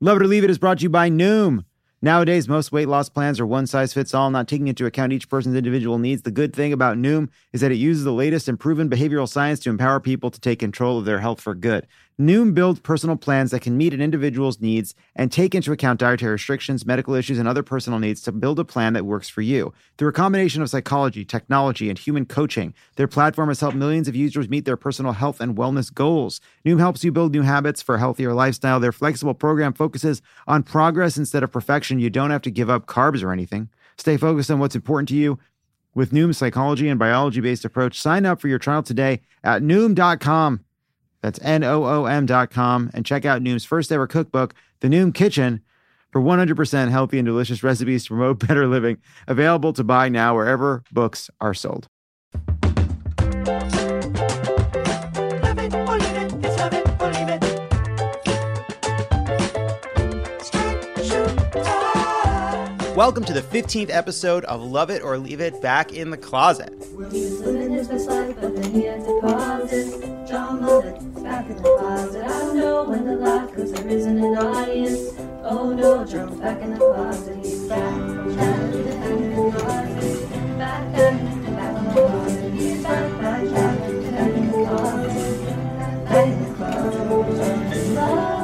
Love It or Leave It is brought to you by Noom. Nowadays, most weight loss plans are one size fits all, not taking into account each person's individual needs. The good thing about Noom is that it uses the latest and proven behavioral science to empower people to take control of their health for good. Noom builds personal plans that can meet an individual's needs and take into account dietary restrictions, medical issues, and other personal needs to build a plan that works for you. Through a combination of psychology, technology, and human coaching, their platform has helped millions of users meet their personal health and wellness goals. Noom helps you build new habits for a healthier lifestyle. Their flexible program focuses on progress instead of perfection. You don't have to give up carbs or anything. Stay focused on what's important to you. With Noom's psychology and biology-based approach, sign up for your trial today at Noom.com. That's Noom.com, and check out Noom's first ever cookbook, The Noom Kitchen, for 100% healthy and delicious recipes to promote better living. Available to buy now wherever books are sold. Welcome to the 15th episode of Love It or Leave It Back in the Closet. Well, he was living his best life, but then he had departed. John Lovett, back in the closet. I don't know when to laugh, cause there isn't an audience. Oh no, John's back in the closet. He's back in the closet. Back in the closet. He's back in the closet. Back in the closet.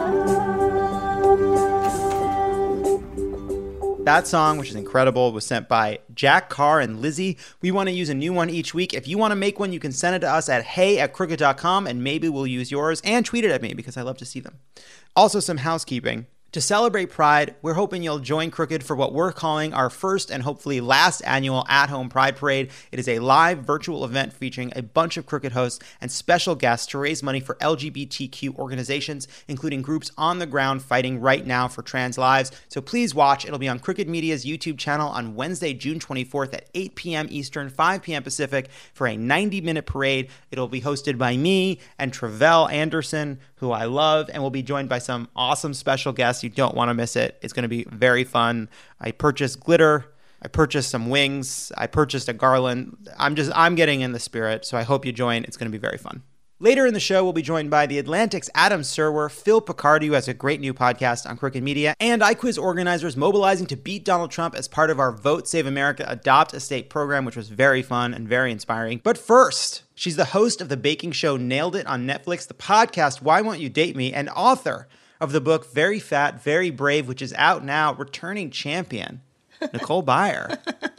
That song, which is incredible, was sent by Jack Carr and Lizzie. We want to use a new one each week. If you want to make one, you can send it to us at hey@crooked.com, and maybe we'll use yours, and tweet it at me because I love to see them. Also, some housekeeping. To celebrate Pride, we're hoping you'll join Crooked for what we're calling our first and hopefully last annual at-home Pride Parade. It is a live virtual event featuring a bunch of Crooked hosts and special guests to raise money for LGBTQ organizations, including groups on the ground fighting right now for trans lives. So please watch. It'll be on Crooked Media's YouTube channel on Wednesday, June 24th at 8 p.m. Eastern, 5 p.m. Pacific for a 90-minute parade. It'll be hosted by me and Travell Anderson, who I love, and we'll be joined by some awesome special guests. You don't want to miss it. It's going to be very fun. I purchased glitter. I purchased some wings. I purchased a garland. I'm getting in the spirit, so I hope you join. It's going to be very fun. Later in the show, we'll be joined by The Atlantic's Adam Serwer, Phil Picardi, who has a great new podcast on Crooked Media, and iQuiz organizers mobilizing to beat Donald Trump as part of our Vote Save America Adopt a State program, which was very fun and very inspiring. But first, she's the host of the baking show Nailed It on Netflix, the podcast Why Won't You Date Me, and author of the book Very Fat, Very Brave, which is out now, returning champion, Nicole Byer.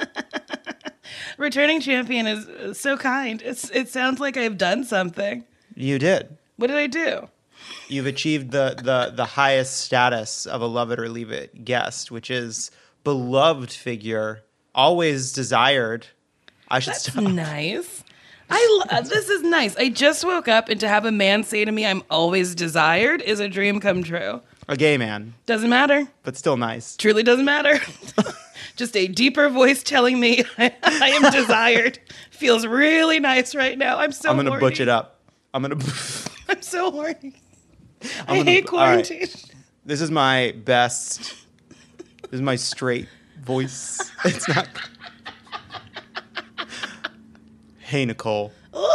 Returning champion is so kind. It sounds like I've done something. You did. What did I do? You've achieved the highest status of a Love It or Leave It guest, which is beloved figure, always desired. That's nice. This is nice. I just woke up, and to have a man say to me, "I'm always desired," is a dream come true. A gay man. Doesn't matter. But still nice. Truly doesn't matter. Just a deeper voice telling me I am desired. Feels really nice right now. I'm going to butch it up. I'm so horny. I hate quarantine. Right. This is my best. This is my straight voice. It's not. Hey, Nicole.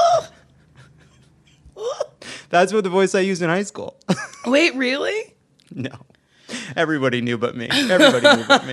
That's what the voice I used in high school. Wait, really? No. Everybody knew but me. Everybody knew but me.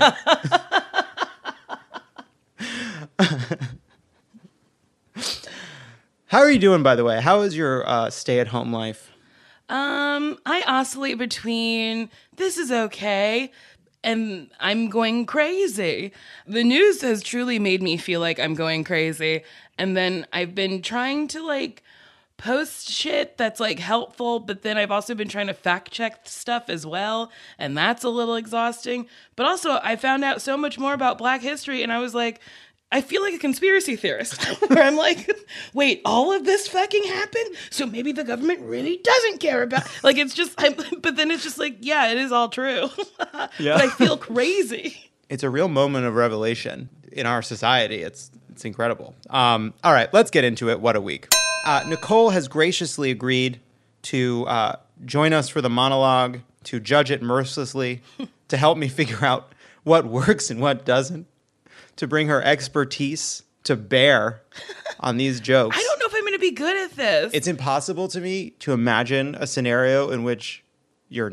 How are you doing, by the way? How is your stay-at-home life? I oscillate between this is okay and I'm going crazy. The news has truly made me feel like I'm going crazy. And then I've been trying to post shit that's helpful, but then I've also been trying to fact check stuff as well. And that's a little exhausting. But also I found out so much more about Black history, and I was like, I feel like a conspiracy theorist where I'm like, wait, all of this fucking happened? So maybe the government really doesn't care about, it's just, but then it's just yeah, it is all true. Yeah. But I feel crazy. It's a real moment of revelation in our society. It's incredible. All right, let's get into it. What a week. Nicole has graciously agreed to join us for the monologue, to judge it mercilessly, to help me figure out what works and what doesn't, to bring her expertise to bear on these jokes. I don't know if I'm going to be good at this. It's impossible to me to imagine a scenario in which you're not.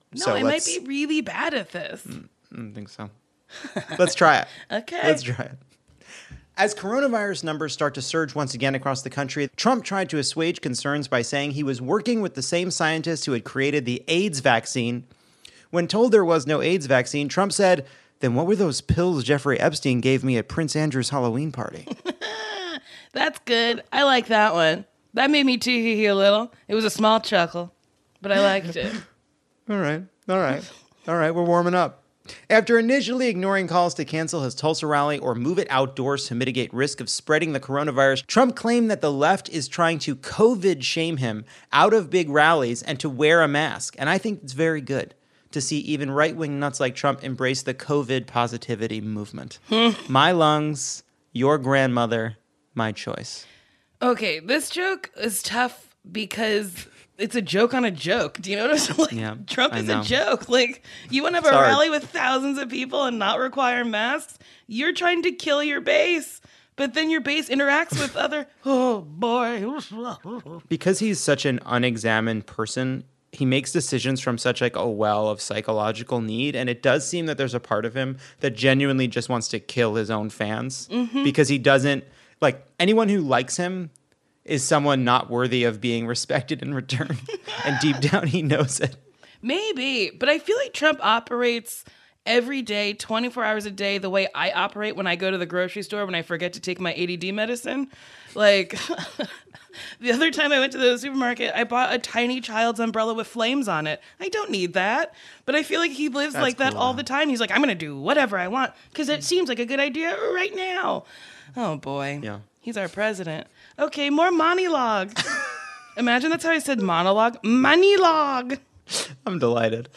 No, So I might be really bad at this. I don't think so. Let's try it. Okay. Let's try it. As coronavirus numbers start to surge once again across the country, Trump tried to assuage concerns by saying he was working with the same scientists who had created the AIDS vaccine. When told there was no AIDS vaccine, Trump said, "Then what were those pills Jeffrey Epstein gave me at Prince Andrew's Halloween party?" That's good. I like that one. That made me tee-hee a little. It was a small chuckle, but I liked it. All right. We're warming up. After initially ignoring calls to cancel his Tulsa rally or move it outdoors to mitigate risk of spreading the coronavirus, Trump claimed that the left is trying to COVID shame him out of big rallies and to wear a mask. And I think it's very good to see even right-wing nuts like Trump embrace the COVID positivity movement. My lungs, your grandmother, my choice. Okay, this joke is tough because it's a joke on a joke. Do you notice? Like, Yeah, Trump I is know. a joke. Like, you want to have a hard. rally with thousands of people and not require masks? You're trying to kill your base. But then your base interacts with other, oh boy. Because he's such an unexamined person, he makes decisions from such like a well of psychological need, and it does seem that there's a part of him that genuinely just wants to kill his own fans because he doesn't like anyone who likes him is someone not worthy of being respected in return. And deep down he knows it. Maybe, but I feel like Trump operates every day, 24 hours a day, the way I operate when I go to the grocery store when I forget to take my ADD medicine. Like, the other time I went to the supermarket, I bought a tiny child's umbrella with flames on it. I don't need that. But I feel like he lives That's like that cool, all though. the time. He's like, I'm going to do whatever I want because it seems like a good idea right now. Oh, boy. Yeah. He's our president. Okay, more monologue. Imagine that's how I said monologue. Monologue. I'm delighted.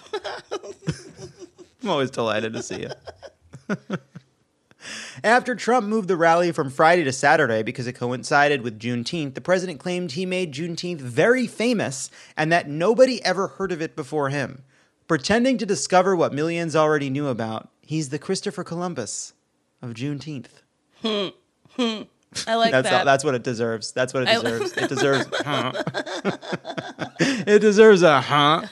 I'm always delighted to see you. After Trump moved the rally from Friday to Saturday because it coincided with Juneteenth, the president claimed he made Juneteenth very famous and that nobody ever heard of it before him. Pretending to discover what millions already knew about, he's the Christopher Columbus of Juneteenth. I like that. That's what it deserves. That's what it deserves. It deserves. It deserves a huh.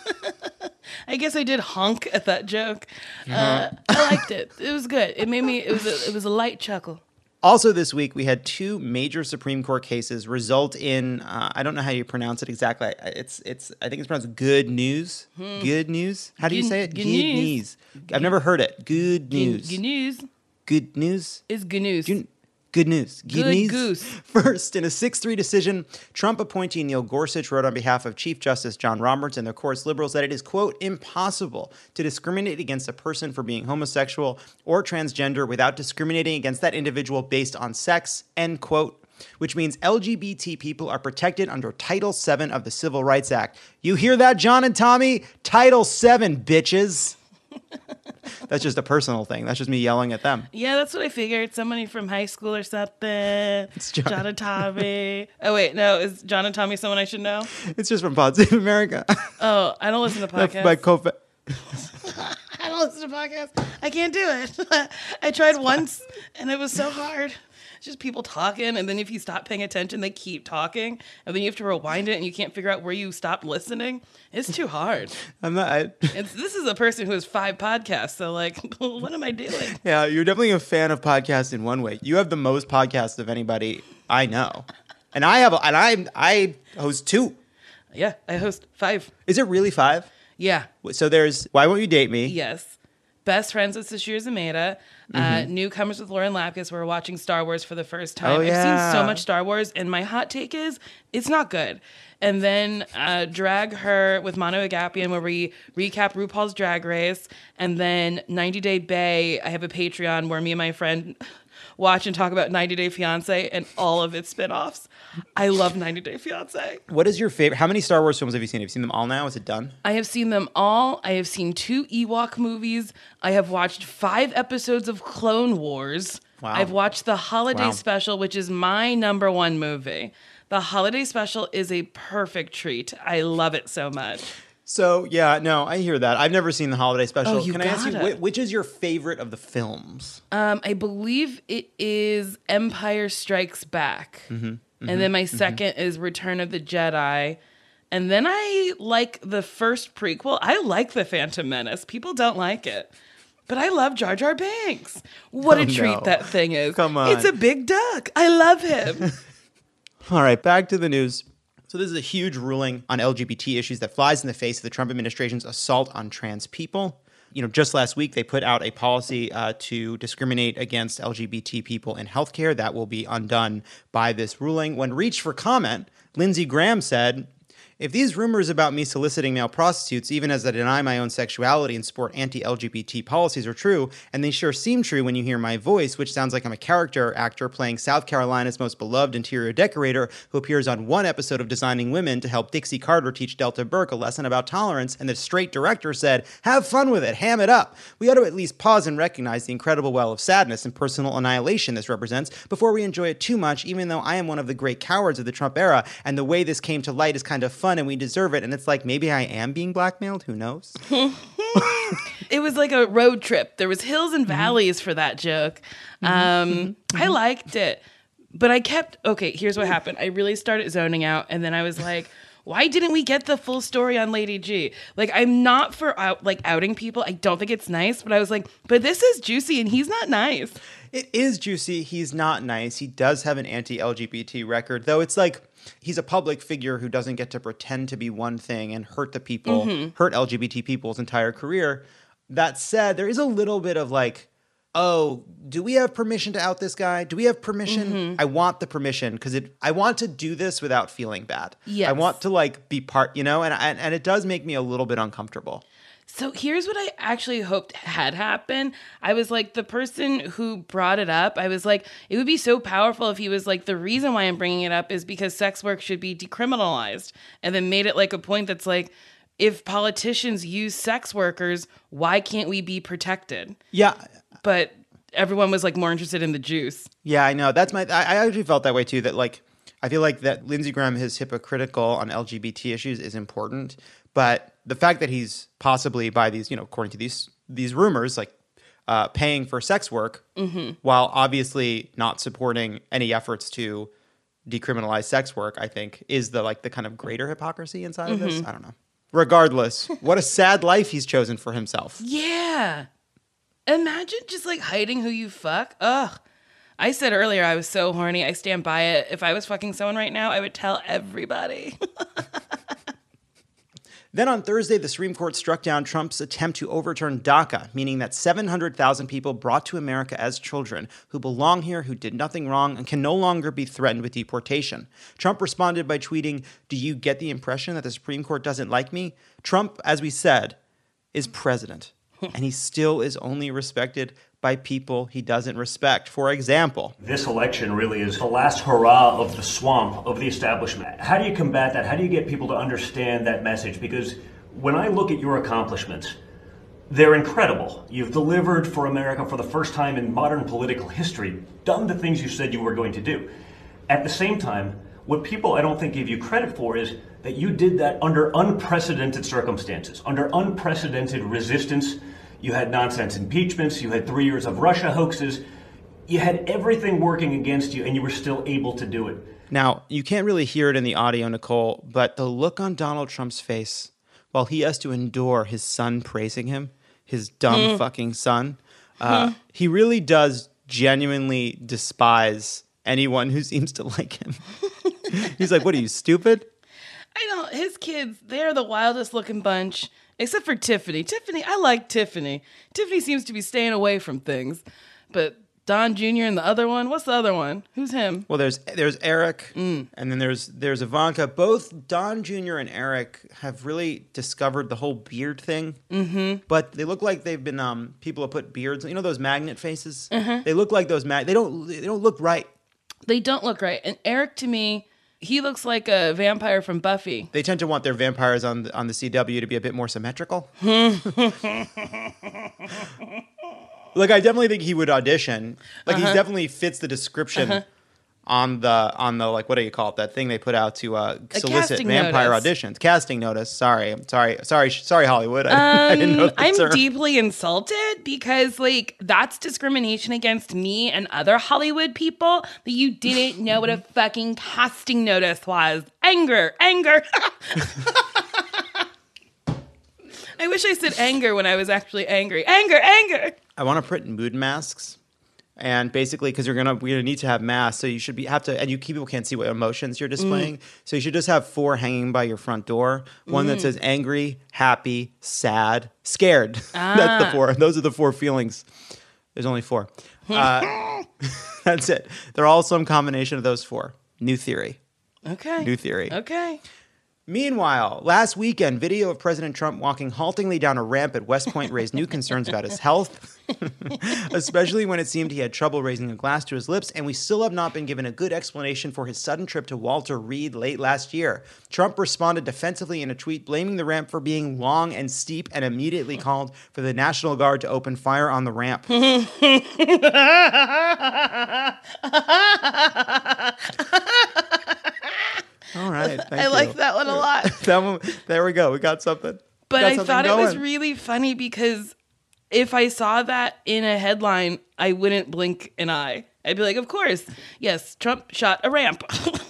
I guess I did honk at that joke. I liked it. It was good. It made me. It was a light chuckle. Also this week, we had two major Supreme Court cases result in, I don't know how you pronounce it exactly. I think it's pronounced good news. Good news? How do you Good- say it? good news. I've never heard it. Good news. Good news Good news? is good news. Good news. Good news. goose. First, in a 6-3 decision, Trump appointee Neil Gorsuch wrote on behalf of Chief Justice John Roberts and the court's liberals that it is, quote, impossible to discriminate against a person for being homosexual or transgender without discriminating against that individual based on sex, end quote, which means LGBT people are protected under Title VII of the Civil Rights Act. You hear that, John and Tommy? Title VII, bitches. That's just a personal thing. That's just me yelling at them. Yeah, that's what I figured. Somebody from high school or something. It's John. and Tommy. Oh wait, no, is John and Tommy someone I should know? It's just from Pod Save America. Oh, I don't listen to podcasts. My co- I don't listen to podcasts. I can't do it. I tried once and it was so hard. It's just people talking, and then if you stop paying attention, they keep talking, and then you have to rewind it, and you can't figure out where you stopped listening. It's too hard. I'm not. This is a person who has 5 podcasts, so like, what am I doing? Yeah, you're definitely a fan of podcasts in one way. You have the most podcasts of anybody I know, and I host 2. Yeah, I host 5. Is it really 5? Yeah. So there's Why Won't You Date Me? Yes. Best Friends with Sashir Zameda. Newcomers with Lauren Lapkus. We're watching Star Wars for the first time. Oh, yeah. I've seen so much Star Wars, and my hot take is it's not good. And then Drag Her with Manu Agapian, where we recap RuPaul's Drag Race. And then 90 Day Bay, I have a Patreon where me and my friend watch and talk about 90 Day Fiancé and all of its spinoffs. I love 90 Day Fiancé. What is your favorite? How many Star Wars films have you seen? Have you seen them all now? Is it done? I have seen them all. I have seen 2 Ewok movies. I have watched 5 episodes of Clone Wars. Wow. I've watched the Holiday Wow. Special, which is my number 1 movie. The Holiday Special is a perfect treat. I love it so much. So yeah, no, I hear that. I've never seen the holiday special. Oh, you Can I ask you gotta. which is your favorite of the films? I believe it is Empire Strikes Back. And then my second is Return of the Jedi. And then I like the first prequel. I like The Phantom Menace. People don't like it. But I love Jar Jar Binks. What a treat no. that thing is. Come on. It's a big duck. I love him. All right, back to the news. So this is a huge ruling on LGBT issues that flies in the face of the Trump administration's assault on trans people. You know, just last week, they put out a policy to discriminate against LGBT people in healthcare. That will be undone by this ruling. When reached for comment, Lindsey Graham said, "If these rumors about me soliciting male prostitutes, even as I deny my own sexuality and support anti-LGBT policies, are true, and they sure seem true when you hear my voice, which sounds like I'm a character actor playing South Carolina's most beloved interior decorator who appears on one episode of Designing Women to help Dixie Carter teach Delta Burke a lesson about tolerance," and the straight director said, "Have fun with it, ham it up. We ought to at least pause and recognize the incredible well of sadness and personal annihilation this represents before we enjoy it too much, even though I am one of the great cowards of the Trump era, and the way this came to light is kind of fun and we deserve it." And it's like, maybe I am being blackmailed. Who knows? It was like a road trip. There was hills and valleys for that joke. I liked it. But okay, here's what happened. I really started zoning out. And then I was like, why didn't we get the full story on Lady G? Like, I'm not for outing people. I don't think it's nice. But I was like, but this is juicy and he's not nice. It is juicy. He's not nice. He does have an anti-LGBT record, though it's like, he's a public figure who doesn't get to pretend to be one thing and hurt the people, hurt LGBT people's entire career. That said, there is a little bit of like, oh, do we have permission to out this guy? Do we have permission? I want the permission because I want to do this without feeling bad. Yes. I want to like be part, you know, and it does make me a little bit uncomfortable. So here's what I actually hoped had happened. I was like, the person who brought it up, I was like, it would be so powerful if he was like, the reason why I'm bringing it up is because sex work should be decriminalized. And then made it like a point that's like, if politicians use sex workers, why can't we be protected? Yeah. But everyone was like more interested in the juice. Yeah, I know. I actually felt that way too, that like, I feel like that Lindsey Graham is hypocritical on LGBT issues is important. But the fact that he's possibly, by these, you know, according to these rumors, like paying for sex work, while obviously not supporting any efforts to decriminalize sex work, I think is the kind of greater hypocrisy inside of this. I don't know. Regardless, what a sad life he's chosen for himself. Yeah. Imagine just like hiding who you fuck. Ugh. I said earlier I was so horny. I stand by it. If I was fucking someone right now, I would tell everybody. Then on Thursday, the Supreme Court struck down Trump's attempt to overturn DACA, meaning that 700,000 people brought to America as children who belong here, who did nothing wrong, and can no longer be threatened with deportation. Trump responded by tweeting, "Do you get the impression that the Supreme Court doesn't like me?" Trump, as we said, is president, and he still is only respected by people he doesn't respect. For example, this election really is the last hurrah of the swamp of the establishment. How do you combat that? How do you get people to understand that message? Because when I look at your accomplishments, they're incredible. You've delivered for America for the first time in modern political history, done the things you said you were going to do. At the same time, what people I don't think give you credit for is that you did that under unprecedented circumstances, under unprecedented resistance. You had nonsense impeachments, you had 3 years of Russia hoaxes, you had everything working against you, and you were still able to do it. Now, you can't really hear it in the audio, Nicole, but the look on Donald Trump's face while he has to endure his son praising him, his dumb fucking son, he really does genuinely despise anyone who seems to like him. He's like, what are you, stupid? I don't. His kids, they're the wildest looking bunch. Except for Tiffany. I like Tiffany. Tiffany seems to be staying away from things. But Don Jr. and the other one, what's the other one? Who's him? Well, there's Eric, and then there's Ivanka. Both Don Jr. and Eric have really discovered the whole beard thing. Mm-hmm. But they look like they've been people have put beards. You know those magnet faces? Mm-hmm. They look like those They don't look right. They don't look right. And Eric, to me, he looks like a vampire from Buffy. They tend to want their vampires on the CW to be a bit more symmetrical. Like, I definitely think he would audition. Like, he definitely fits the description on the like, what do you call it? That thing they put out to solicit casting vampire notice. auditions. Casting notice. Sorry, Hollywood. I didn't know the I'm term. deeply insulted because, like, that's discrimination against me and other Hollywood people that you didn't know what a fucking casting notice was. Anger. I wish I said anger when I was actually angry. Anger. I want to print mood masks. And basically, because we're gonna need to have masks, so you should have to, and people can't see what emotions you're displaying. So you should just have 4 hanging by your front door. One that says angry, happy, sad, scared. That's the 4. Those are the 4 feelings. There's only 4. That's it. They're all some combination of those 4. New theory. Okay. New theory. Okay. Meanwhile, last weekend, video of President Trump walking haltingly down a ramp at West Point raised new concerns about his health, especially when it seemed he had trouble raising a glass to his lips, and we still have not been given a good explanation for his sudden trip to Walter Reed late last year. Trump responded defensively in a tweet, blaming the ramp for being long and steep, and immediately called for the National Guard to open fire on the ramp. All right. Thank I you. like that one a lot. That one, there we go. We got something. But Got I something thought it was going. really funny because if I saw that in a headline, I wouldn't blink an eye. I'd be like, of course, yes, Trump shot a ramp.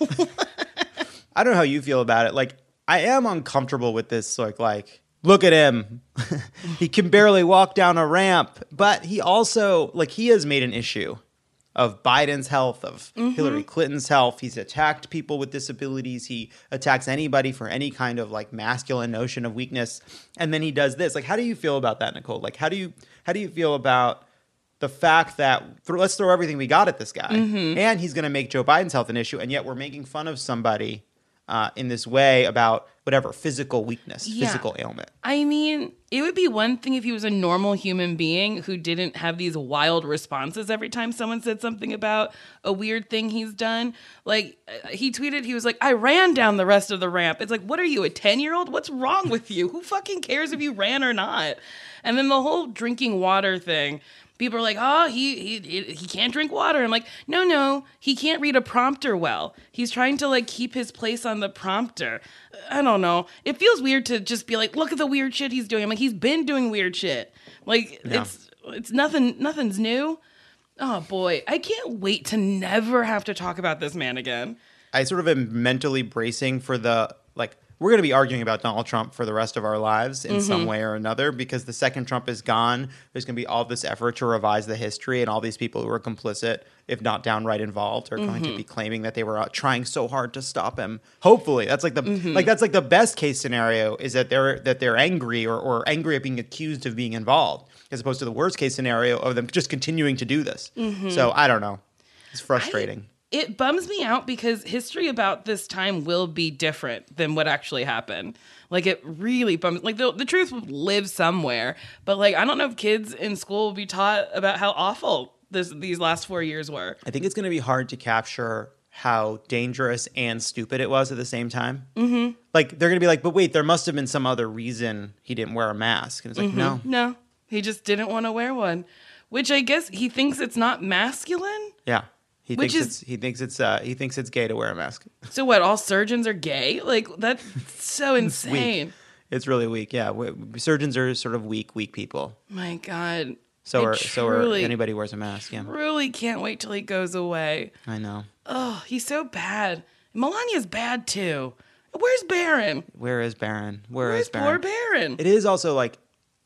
I don't know how you feel about it. Like, I am uncomfortable with this. Like, look at him. He can barely walk down a ramp. But he also, like, he has made an issue of Biden's health, of Hillary Clinton's health. He's attacked people with disabilities. He attacks anybody for any kind of like masculine notion of weakness. And then he does this. Like, how do you feel about that, Nicole? Like, how do you feel about the fact that let's throw everything we got at this guy, and he's going to make Joe Biden's health an issue, and yet we're making fun of somebody in this way about whatever physical weakness, physical ailment. I mean, it would be one thing if he was a normal human being who didn't have these wild responses every time someone said something about a weird thing he's done. Like, he tweeted, he was like, I ran down the rest of the ramp. It's like, what are you, a 10-year-old? What's wrong with you? Who fucking cares if you ran or not? And then the whole drinking water thing. People are like, oh, he can't drink water. I'm like, no, he can't read a prompter well. He's trying to like keep his place on the prompter. I don't know. It feels weird to just be like, look at the weird shit he's doing. I'm like, he's been doing weird shit. Like, it's nothing's new. Oh boy, I can't wait to never have to talk about this man again. I sort of am mentally bracing for the, like, we're going to be arguing about Donald Trump for the rest of our lives in some way or another, because the second Trump is gone, there's going to be all this effort to revise the history, and all these people who are complicit, if not downright involved, are going to be claiming that they were trying so hard to stop him. Hopefully, that's like the that's like the best case scenario, is that they're angry or angry at being accused of being involved, as opposed to the worst case scenario of them just continuing to do this. So I don't know. It's frustrating. It bums me out because history about this time will be different than what actually happened. Like, it really bums. Like, the truth will live somewhere. But, like, I don't know if kids in school will be taught about how awful these last 4 years were. I think it's going to be hard to capture how dangerous and stupid it was at the same time. Like, they're going to be like, but wait, there must have been some other reason he didn't wear a mask. And it's like, No, he just didn't want to wear one. Which I guess he thinks it's not masculine. Yeah. He Which thinks it's gay to wear a mask. So what? All surgeons are gay? Like, that's so insane. It's really weak. Yeah, surgeons are sort of weak people. My God. So I are anybody who wears a mask. Yeah, really can't wait till he goes away. I know. Oh, he's so bad. Melania's bad too. Where's Barron? Where is Barron? Where's poor Barron? It is also like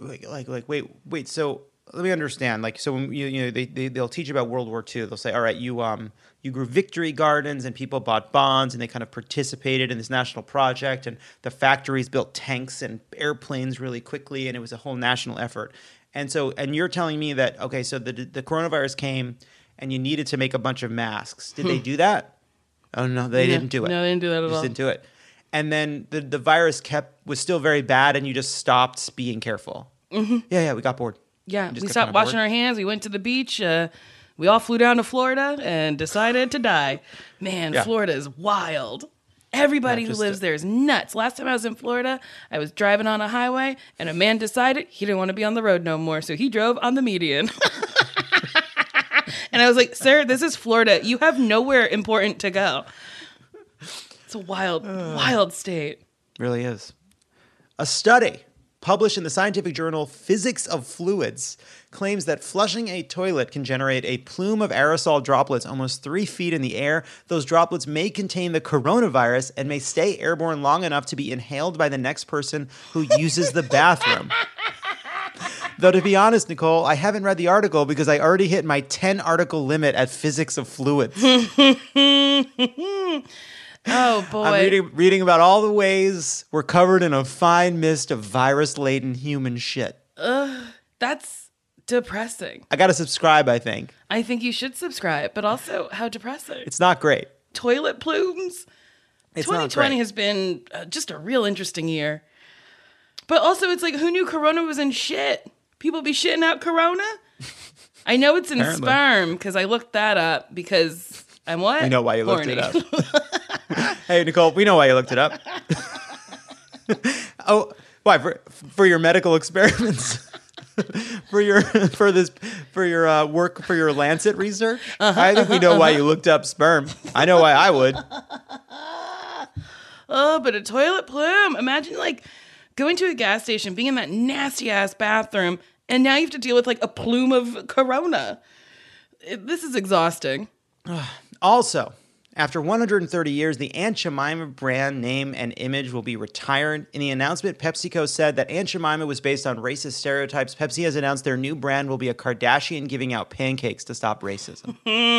wait. So let me understand. Like, so when they'll teach about World War II. They'll say, all right, you grew victory gardens and people bought bonds and they kind of participated in this national project, and the factories built tanks and airplanes really quickly, and it was a whole national effort. And you're telling me that, okay, so the coronavirus came and you needed to make a bunch of masks. Did they do that? Oh no, they didn't do it. No, they didn't do that at all. Just didn't do it. And then the virus was still very bad, and you just stopped being careful. Yeah, we got bored. Yeah, we stopped washing our hands. We went to the beach. We all flew down to Florida and decided to die. Man, Yeah. Florida is wild. Everybody who lives there is nuts. Last time I was in Florida, I was driving on a highway, and a man decided he didn't want to be on the road no more, so he drove on the median. And I was like, sir, this is Florida. You have nowhere important to go. It's a wild state. Really is. A study published in the scientific journal Physics of Fluids claims that flushing a toilet can generate a plume of aerosol droplets almost 3 feet in the air. Those droplets may contain the coronavirus and may stay airborne long enough to be inhaled by the next person who uses the bathroom. Though, to be honest, Nicole, I haven't read the article because I already hit my 10-article limit at Physics of Fluids. Oh, boy. I'm reading about all the ways we're covered in a fine mist of virus-laden human shit. That's depressing. I got to subscribe, I think. I think you should subscribe, but also how depressing. It's not great. Toilet plumes. It's not 2020 great. has been just a real interesting year. But also, it's like, who knew Corona was in shit? People be shitting out Corona? I know it's in Apparently. sperm, because I looked that up, because I'm what? We know why you looked Horny. it up. Hey, Nicole, we know why you looked it up. Oh, why? For your medical experiments? for your work for your Lancet research? I think we know why you looked up sperm. I know why I would. Oh, but a toilet plume. Imagine, like, going to a gas station, being in that nasty-ass bathroom, and now you have to deal with, like, a plume of Corona. This is exhausting. Also, after 130 years, the Aunt Jemima brand name and image will be retired. In the announcement, PepsiCo said that Aunt Jemima was based on racist stereotypes. Pepsi has announced their new brand will be a Kardashian giving out pancakes to stop racism.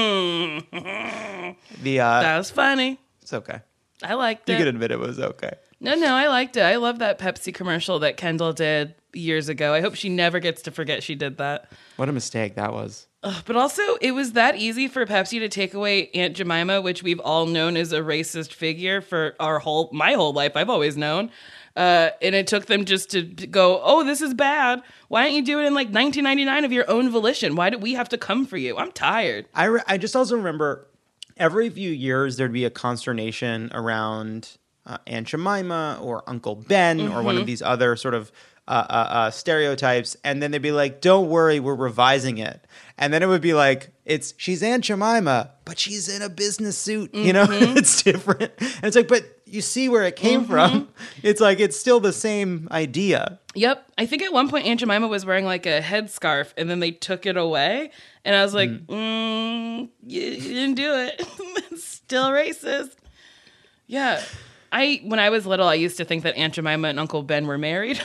That was funny. It's okay. I liked You it. could admit it was okay. No, I liked it. I love that Pepsi commercial that Kendall did years ago. I hope she never gets to forget she did that. What a mistake that was. But also, it was that easy for Pepsi to take away Aunt Jemima, which we've all known as a racist figure for my whole life. I've always known. And it took them just to go, oh, this is bad. Why don't you do it in like 1999 of your own volition? Why do we have to come for you? I'm tired. I just also remember every few years there'd be a consternation around Aunt Jemima or Uncle Ben or one of these other sort of stereotypes, and then they'd be like, don't worry, we're revising it. And then it would be like, she's Aunt Jemima, but she's in a business suit, you know? It's different. And it's like, but you see where it came from. It's like, it's still the same idea. Yep. I think at one point Aunt Jemima was wearing like a headscarf and then they took it away. And I was like, you didn't do it. It's still racist. Yeah. When I was little, I used to think that Aunt Jemima and Uncle Ben were married.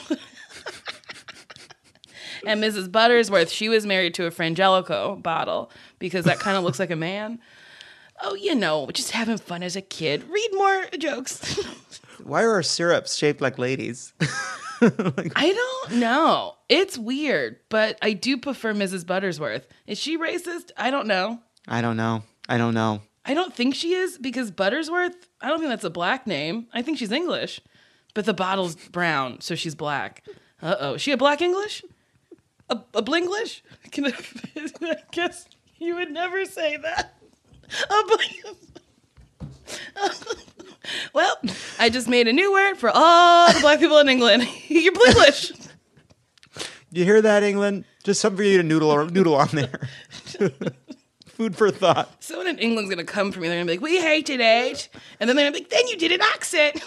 And Mrs. Buttersworth, she was married to a Frangelico bottle because that kind of looks like a man. Oh, just having fun as a kid. Read more jokes. Why are our syrups shaped like ladies? I don't know. It's weird, but I do prefer Mrs. Buttersworth. Is she racist? I don't know. I don't know. I don't think she is because Buttersworth, I don't think that's a black name. I think she's English. But the bottle's brown, so she's black. Uh-oh. Is she a black English? A Blinglish? I guess you would never say that. Well, I just made a new word for all the black people in England. You're Blinglish. You hear that, England? Just something for you to noodle on there. Food for thought. Someone in England's going to come for me. They're going to be like, we hated it. And then they're going to be like, then you did an accent.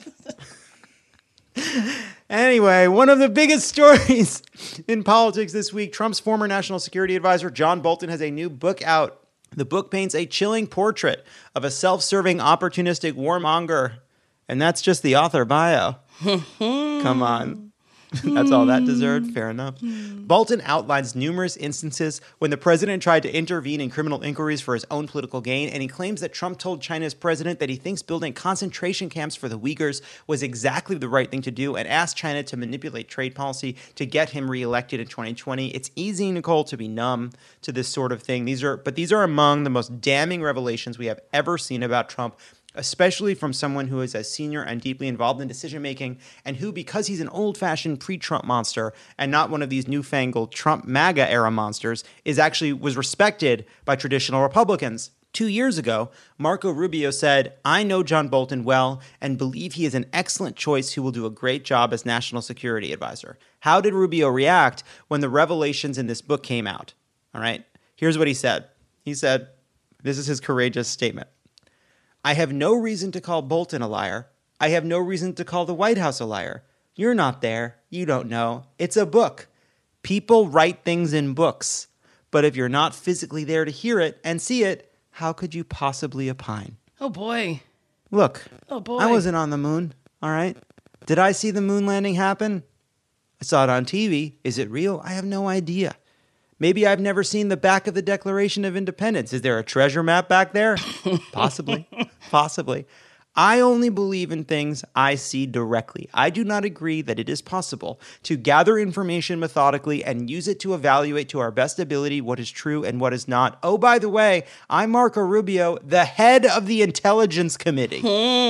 Anyway, one of the biggest stories in politics this week, Trump's former national security advisor, John Bolton, has a new book out. The book paints a chilling portrait of a self-serving, opportunistic warmonger. And that's just the author bio. Come on. That's all that deserved. Fair enough. Bolton outlines numerous instances when the president tried to intervene in criminal inquiries for his own political gain, and he claims that Trump told China's president that he thinks building concentration camps for the Uyghurs was exactly the right thing to do, and asked China to manipulate trade policy to get him reelected in 2020. It's easy, Nicole, to be numb to this sort of thing. These are among the most damning revelations we have ever seen about Trump, especially from someone who is as senior and deeply involved in decision-making, and who, because he's an old-fashioned pre-Trump monster and not one of these newfangled Trump MAGA-era monsters, was respected by traditional Republicans. 2 years ago, Marco Rubio said, I know John Bolton well and believe he is an excellent choice who will do a great job as national security advisor. How did Rubio react when the revelations in this book came out? All right, here's what he said. He said, this is his courageous statement. I have no reason to call Bolton a liar. I have no reason to call the White House a liar. You're not there. You don't know. It's a book. People write things in books. But if you're not physically there to hear it and see it, how could you possibly opine? Oh, boy. Look, Oh, boy. I wasn't on the moon, all right? Did I see the moon landing happen? I saw it on TV. Is it real? I have no idea. Maybe I've never seen the back of the Declaration of Independence. Is there a treasure map back there? Possibly. Possibly. I only believe in things I see directly. I do not agree that it is possible to gather information methodically and use it to evaluate to our best ability what is true and what is not. Oh, by the way, I'm Marco Rubio, the head of the Intelligence Committee.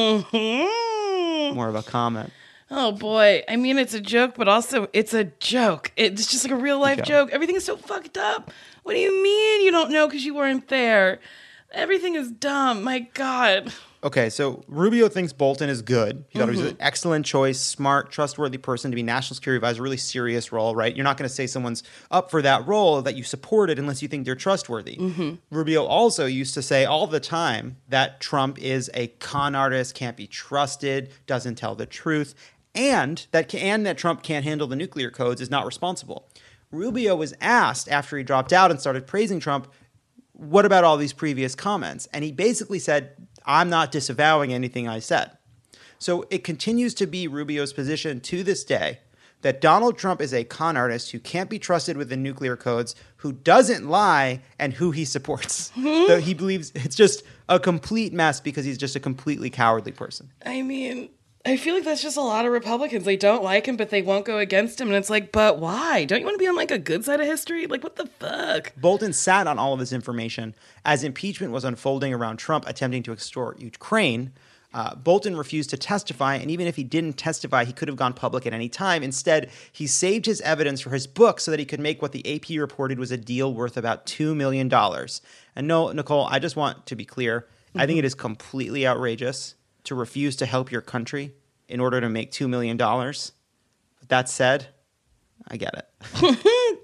More of a comment. Oh, boy. I mean, it's a joke, but also it's a joke. It's just like a real life joke. Everything is so fucked up. What do you mean you don't know because you weren't there? Everything is dumb. My God. Okay, so Rubio thinks Bolton is good. He thought he was an excellent choice, smart, trustworthy person to be national security advisor, a really serious role, right? You're not going to say someone's up for that role that you supported unless you think they're trustworthy. Rubio also used to say all the time that Trump is a con artist, can't be trusted, doesn't tell the truth, and that Trump can't handle the nuclear codes, is not responsible. Rubio was asked after he dropped out and started praising Trump, what about all these previous comments? And he basically said, I'm not disavowing anything I said. So it continues to be Rubio's position to this day that Donald Trump is a con artist who can't be trusted with the nuclear codes, who doesn't lie, and who he supports. So he believes it's just a complete mess because he's just a completely cowardly person. I mean, I feel like that's just a lot of Republicans. They don't like him, but they won't go against him. And it's like, but why? Don't you want to be on like a good side of history? Like, what the fuck? Bolton sat on all of this information as impeachment was unfolding around Trump attempting to extort Ukraine. Bolton refused to testify, and even if he didn't testify, he could have gone public at any time. Instead, he saved his evidence for his book so that he could make what the AP reported was a deal worth about $2 million. And no, Nicole, I just want to be clear. I think it is completely outrageous to refuse to help your country in order to make $2 million. But that said, I get it.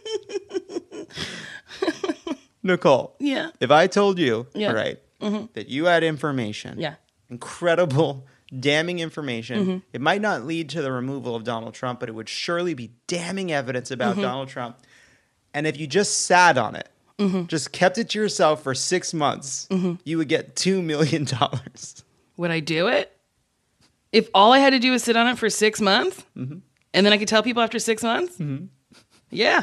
Nicole, Yeah. if I told you, Yeah. all right, that you had information, Yeah. incredible, damning information, it might not lead to the removal of Donald Trump, but it would surely be damning evidence about Donald Trump. And if you just sat on it, just kept it to yourself for 6 months, you would get $2 million. Would I do it? If all I had to do was sit on it for 6 months, and then I could tell people after 6 months? Yeah.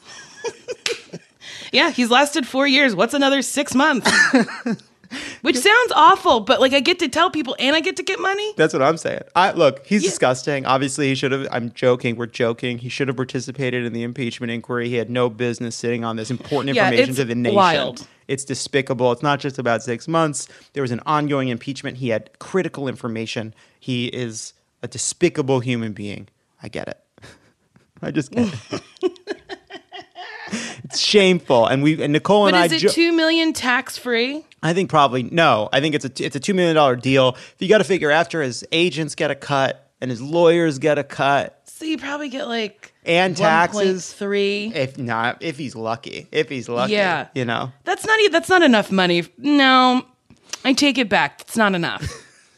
Yeah, he's lasted 4 years. What's another 6 months? Which sounds awful, but like I get to tell people and I get to get money? That's what I'm saying. Look, he's disgusting. Obviously, he should have. I'm joking. We're joking. He should have participated in the impeachment inquiry. He had no business sitting on this important information it's to the nation. wild. It's despicable. It's not just about 6 months. There was an ongoing impeachment. He had critical information. He is a despicable human being. I get it. I just get it. It's shameful. And Nicole But and is it $2 million tax free? I think probably no. I think it's a $2 million deal. You got to figure after his agents get a cut and his lawyers get a cut So you probably get like and taxes. 1.3. If he's lucky, Yeah. you know. That's not enough money. No, I take it back. That's not enough.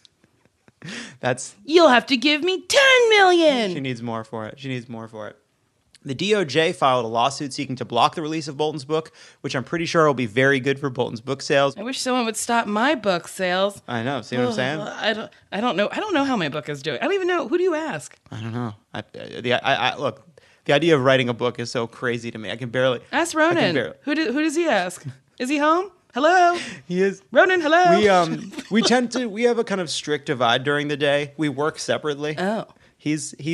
You'll have to give me $10 million. She needs more for it. The DOJ filed a lawsuit seeking to block the release of Bolton's book, which I'm pretty sure will be very good for Bolton's book sales. I wish someone would stop my book sales. I know. See what I'm saying? I don't know how my book is doing. I don't even know. Who do you ask? I don't know. Look, the idea of writing a book is so crazy to me. I can barely. Ask Ronan. Who does he ask? Is he home? Hello? He is. Ronan, hello? We have a kind of strict divide during the day. We work separately. Oh. He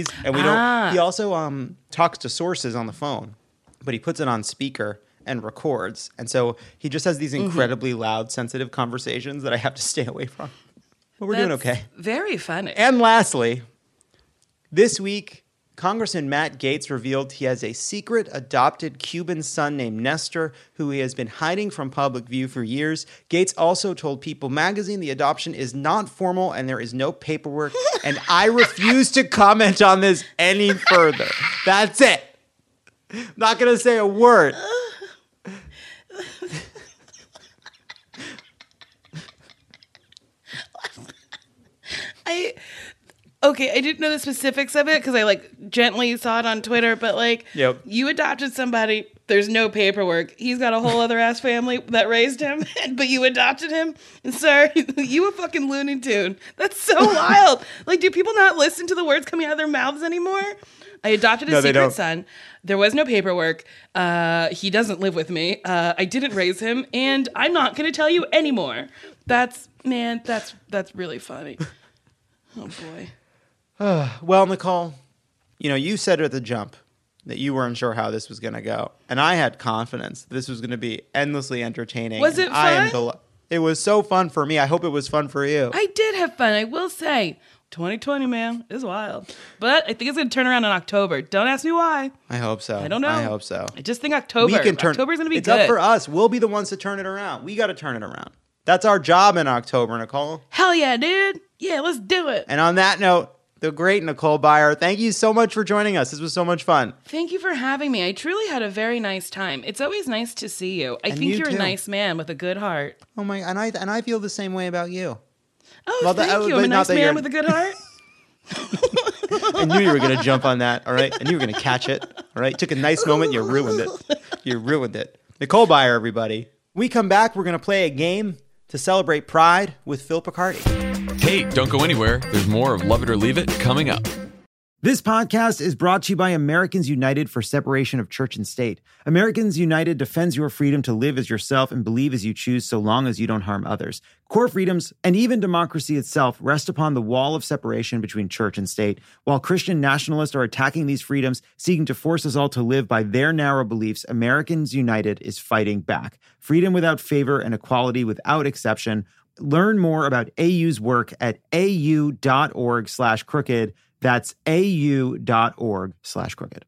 also talks to sources on the phone, but he puts it on speaker and records. And so he just has these incredibly loud, sensitive conversations that I have to stay away from. But we're doing okay. Very funny. And lastly, this week, Congressman Matt Gaetz revealed he has a secret adopted Cuban son named Nestor, who he has been hiding from public view for years. Gaetz also told People magazine the adoption is not formal and there is no paperwork, and I refuse to comment on this any further. That's it. Not going to say a word. Okay, I didn't know the specifics of it because I gently saw it on Twitter, but Yep. you adopted somebody, there's no paperwork. He's got a whole other ass family that raised him, but you adopted him? And sir, you a fucking Looney Tune. That's so wild. Do people not listen to the words coming out of their mouths anymore? I adopted a secret son. There was no paperwork. He doesn't live with me. I didn't raise him, and I'm not going to tell you anymore. That's really funny. Oh boy. Well, Nicole, you said at the jump that you weren't sure how this was going to go. And I had confidence this was going to be endlessly entertaining. Was it fun? It was so fun for me. I hope it was fun for you. I did have fun. I will say, 2020, man, is wild. But I think it's going to turn around in October. Don't ask me why. I hope so. I don't know. I hope so. I just think October's going to be it's good. It's up for us. We'll be the ones to turn it around. We got to turn it around. That's our job in October, Nicole. Hell yeah, dude. Yeah, let's do it. And on that note, the great Nicole Byer, thank you so much for joining us. This was so much fun. Thank you for having me. I truly had a very nice time. It's always nice to see you. I think you're a nice man with a good heart. Oh my, and I feel the same way about you. Oh, thank you. I'm a nice man with a good heart. I knew you were going to jump on that, all right? And you were going to catch it, all right? Took a nice moment, you ruined it. You ruined it. Nicole Byer, everybody. When we come back, we're going to play a game to celebrate Pride with Phil Picardi. Hey, don't go anywhere. There's more of Love It or Leave It coming up. This podcast is brought to you by Americans United for Separation of Church and State. Americans United defends your freedom to live as yourself and believe as you choose so long as you don't harm others. Core freedoms and even democracy itself rest upon the wall of separation between church and state. While Christian nationalists are attacking these freedoms, seeking to force us all to live by their narrow beliefs, Americans United is fighting back. Freedom without favor and equality without exception. Learn more about AU's work at au.org/crooked. That's au.org/crooked.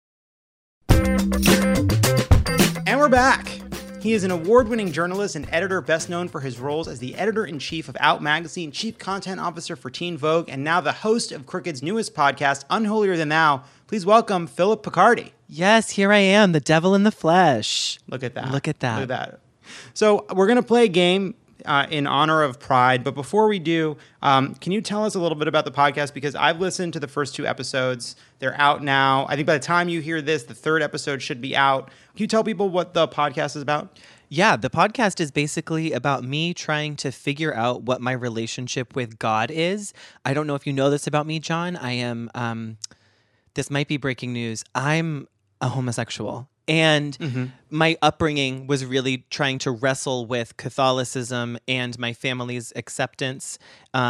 And we're back. He is an award-winning journalist and editor best known for his roles as the editor-in-chief of Out Magazine, chief content officer for Teen Vogue, and now the host of Crooked's newest podcast, Unholier Than Thou. Please welcome Philip Picardi. Yes, here I am, the devil in the flesh. Look at that. Look at that. Look at that. So we're going to play a game in honor of Pride. But before we do, can you tell us a little bit about the podcast? Because I've listened to the first 2 episodes. They're out now. I think by the time you hear this, the 3rd episode should be out. Can you tell people what the podcast is about? Yeah, the podcast is basically about me trying to figure out what my relationship with God is. I don't know if you know this about me, John. I am, this might be breaking news. I'm a homosexual. And my upbringing was really trying to wrestle with Catholicism and my family's acceptance,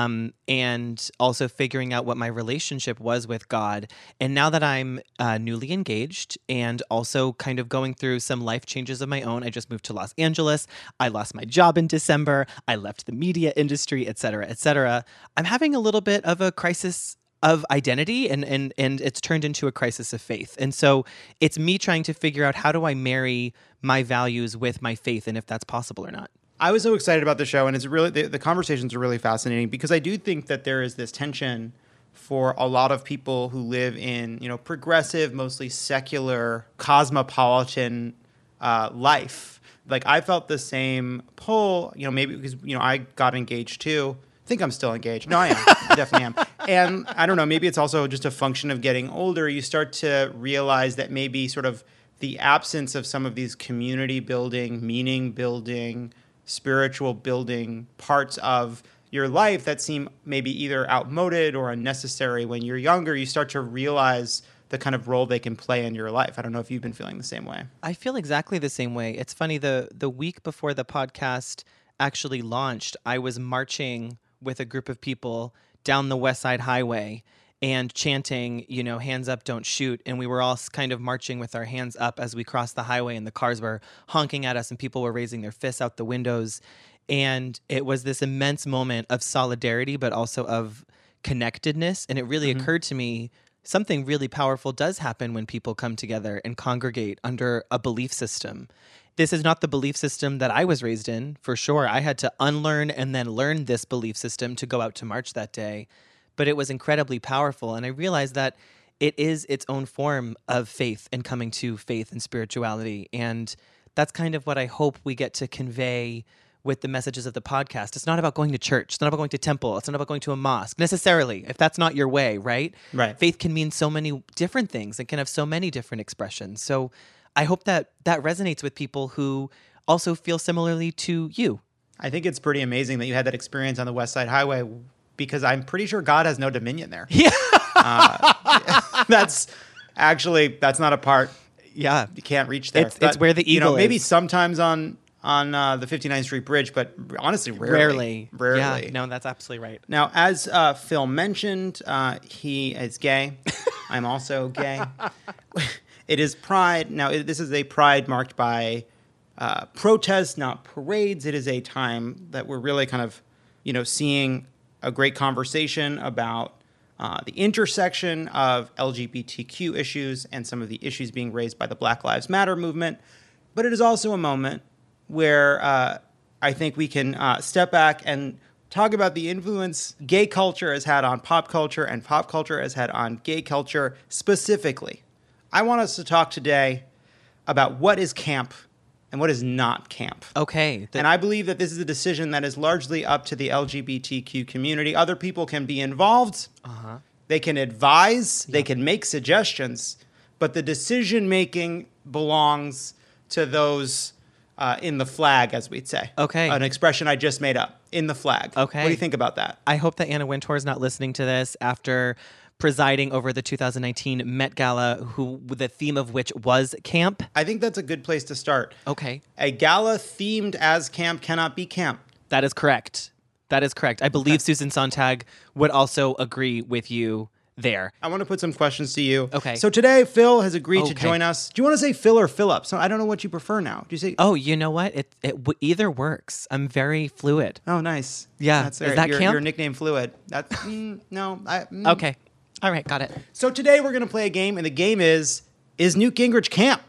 and also figuring out what my relationship was with God. And now that I'm newly engaged and also kind of going through some life changes of my own, I just moved to Los Angeles. I lost my job in December. I left the media industry, et cetera, et cetera. I'm having a little bit of a crisis of identity, and it's turned into a crisis of faith. And so it's me trying to figure out, how do I marry my values with my faith, and if that's possible or not. I was so excited about the show, and it's really the conversations are really fascinating, because I do think that there is this tension for a lot of people who live in, progressive, mostly secular, cosmopolitan life. Like, I felt the same pull, maybe because, I got engaged too. I think I'm still engaged. No, I am. I definitely am. And I don't know, maybe it's also just a function of getting older. You start to realize that maybe sort of the absence of some of these community building, meaning building, spiritual building parts of your life that seem maybe either outmoded or unnecessary when you're younger, you start to realize the kind of role they can play in your life. I don't know if you've been feeling the same way. I feel exactly the same way. It's funny, the week before the podcast actually launched, I was marching with a group of people down the West Side Highway and chanting, hands up, don't shoot. And we were all kind of marching with our hands up as we crossed the highway, and the cars were honking at us and people were raising their fists out the windows. And it was this immense moment of solidarity, but also of connectedness. And it really occurred to me, something really powerful does happen when people come together and congregate under a belief system. This is not the belief system that I was raised in, for sure. I had to unlearn and then learn this belief system to go out to march that day. But it was incredibly powerful. And I realized that it is its own form of faith and coming to faith and spirituality. And that's kind of what I hope we get to convey with the messages of the podcast. It's not about going to church. It's not about going to temple. It's not about going to a mosque necessarily, if that's not your way, right? Right. Faith can mean so many different things. It can have so many different expressions. So I hope that resonates with people who also feel similarly to you. I think it's pretty amazing that you had that experience on the West Side Highway, because I'm pretty sure God has no dominion there. Yeah. That's not a part. Yeah. You can't reach there. It's where the eagle maybe is. sometimes on the 59th Street Bridge, but honestly, rarely. Yeah, no, that's absolutely right. Now, as Phil mentioned, he is gay. I'm also gay. It is Pride. Now, this is a Pride marked by protests, not parades. It is a time that we're really kind of, seeing a great conversation about the intersection of LGBTQ issues and some of the issues being raised by the Black Lives Matter movement. But it is also a moment where I think we can step back and talk about the influence gay culture has had on pop culture and pop culture has had on gay culture specifically. I want us to talk today about what is camp and what is not camp. Okay. And I believe that this is a decision that is largely up to the LGBTQ community. Other people can be involved. They can advise. They can make suggestions. But the decision-making belongs to those in the flag, as we'd say. Okay. An expression I just made up. In the flag. Okay. What do you think about that? I hope that Anna Wintour is not listening to this after presiding over the 2019 Met Gala, the theme of which was camp. I think that's a good place to start. Okay. A gala themed as camp cannot be camp. That is correct. I believe Susan Sontag would also agree with you there. I want to put some questions to you. Okay. So today, Phil has agreed to Okay. join us. Do you want to say Phil or Philip? So I don't know what you prefer now. Do you say? Oh, you know what? Either works. I'm very fluid. Oh, nice. Yeah. That's Is that your, camp? Your nickname Fluid. That's no. Okay. All right, got it. So today we're going to play a game, and the game is Newt Gingrich camp?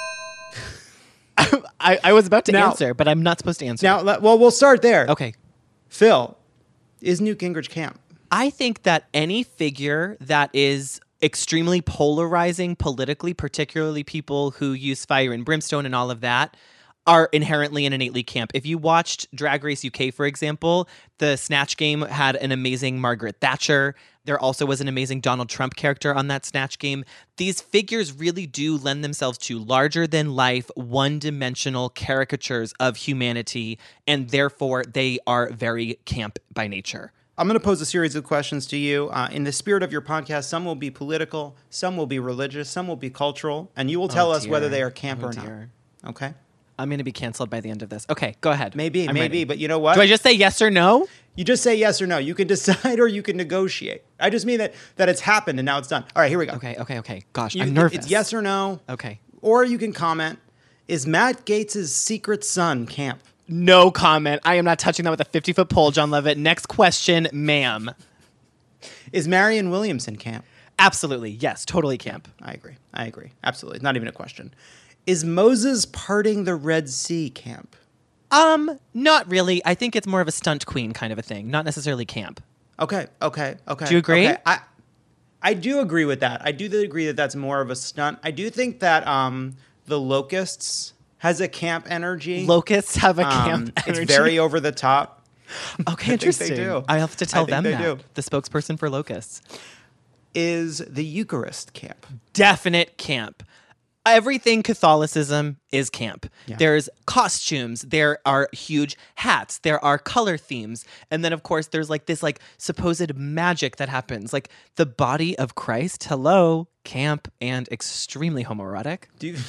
I was about to Now- answer, but I'm not supposed to answer. Now, well, we'll start there. Okay. Phil, is Newt Gingrich camp? I think that any figure that is extremely polarizing politically, particularly people who use fire and brimstone and all of that, are inherently and innately camp. If you watched Drag Race UK, for example, the Snatch Game had an amazing Margaret Thatcher. There also was an amazing Donald Trump character on that Snatch Game. These figures really do lend themselves to larger-than-life, one-dimensional caricatures of humanity, and therefore they are very camp by nature. I'm going to pose a series of questions to you. In the spirit of your podcast, some will be political, some will be religious, some will be cultural, and you will tell us whether they are camp or dear. not. Okay? I'm going to be canceled by the end of this. Okay, go ahead. Maybe, I'm ready. but you know what? Do I just say yes or no? You just say yes or no. You can decide or you can negotiate. I just mean that it's happened and now it's done. All right, here we go. Okay. Gosh, I'm nervous. It's yes or no. Okay. Or you can comment, is Matt Gaetz' secret son camp? No comment. I am not touching that with a 50-foot pole, John Levitt. Next question, ma'am. Is Marianne Williamson camp? Absolutely. Yes, totally camp. I agree. Absolutely. It's not even a question. Is Moses parting the Red Sea camp? Not really. I think it's more of a stunt queen kind of a thing, not necessarily camp. Okay. Do you agree? Okay. I do agree with that. I do agree that that's more of a stunt. I do think that the Locusts has a camp energy. Locusts have a camp energy. It's very over the top. Okay, I interesting. think they do. I have to tell I think them they that. do. The spokesperson for Locusts. Is the Eucharist camp? Definite camp. Everything Catholicism is camp. Yeah. There's costumes, there are huge hats, there are color themes, and then of course there's this supposed magic that happens, like the body of Christ. Hello, camp and extremely homoerotic.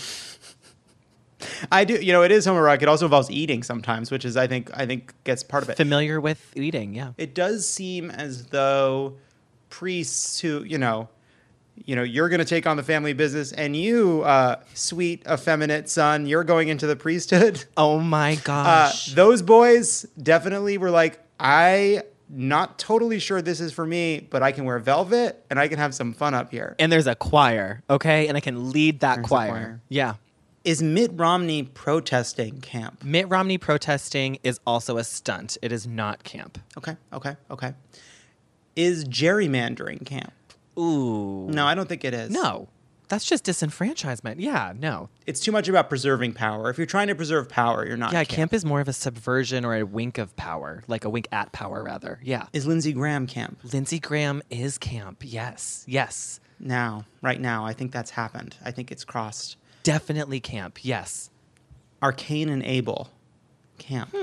I do. It is homoerotic. It also involves eating sometimes, which is I think gets part of it. Familiar with eating, yeah. It does seem as though priests who you're going to take on the family business, and you, sweet, effeminate son, you're going into the priesthood. Oh my gosh. Those boys definitely were like, I'm not totally sure this is for me, but I can wear velvet and I can have some fun up here. And there's a choir, okay? And I can lead that There's a choir. choir. Yeah. Is Mitt Romney protesting camp? Mitt Romney protesting is also a stunt. It is not camp. Okay. Is gerrymandering camp? Ooh. No, I don't think it is. No. That's just disenfranchisement. Yeah, no. It's too much about preserving power. If you're trying to preserve power, you're not Yeah, camp. camp is more of a subversion or a wink of power, like a wink at power, rather. Yeah. Is Lindsey Graham camp? Lindsey Graham is camp. Yes. Yes. Right now, I think that's happened. I think it's crossed. Definitely camp. Yes. Are Cain and Abel camp?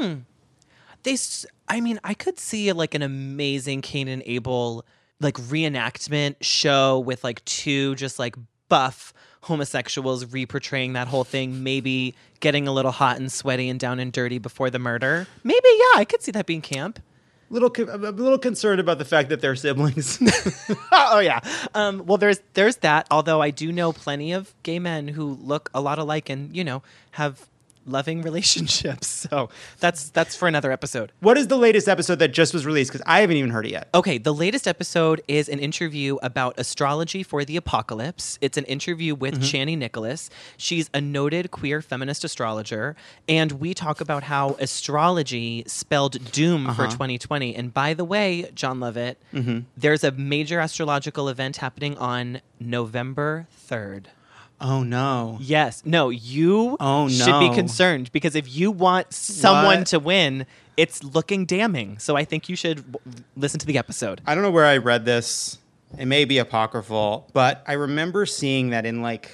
I could see like an amazing Cain and Abel like reenactment show with like two just like buff homosexuals reportraying that whole thing, maybe getting a little hot and sweaty and down and dirty before the murder. Maybe, yeah, I could see that being camp. I'm a little concerned about the fact that they're siblings. Oh yeah. Well, there's that. Although I do know plenty of gay men who look a lot alike and have loving relationships. So that's for another episode. What is the latest episode that just was released? Because I haven't even heard it yet. Okay, the latest episode is an interview about astrology for the apocalypse. It's an interview with Chani Nicholas. She's a noted queer feminist astrologer, and we talk about how astrology spelled doom for 2020. And by the way, John Lovett, there's a major astrological event happening on November 3rd. Oh, no. Yes. No, you should be concerned because if you want someone to win, it's looking damning. So I think you should listen to the episode. I don't know where I read this. It may be apocryphal, but I remember seeing that in like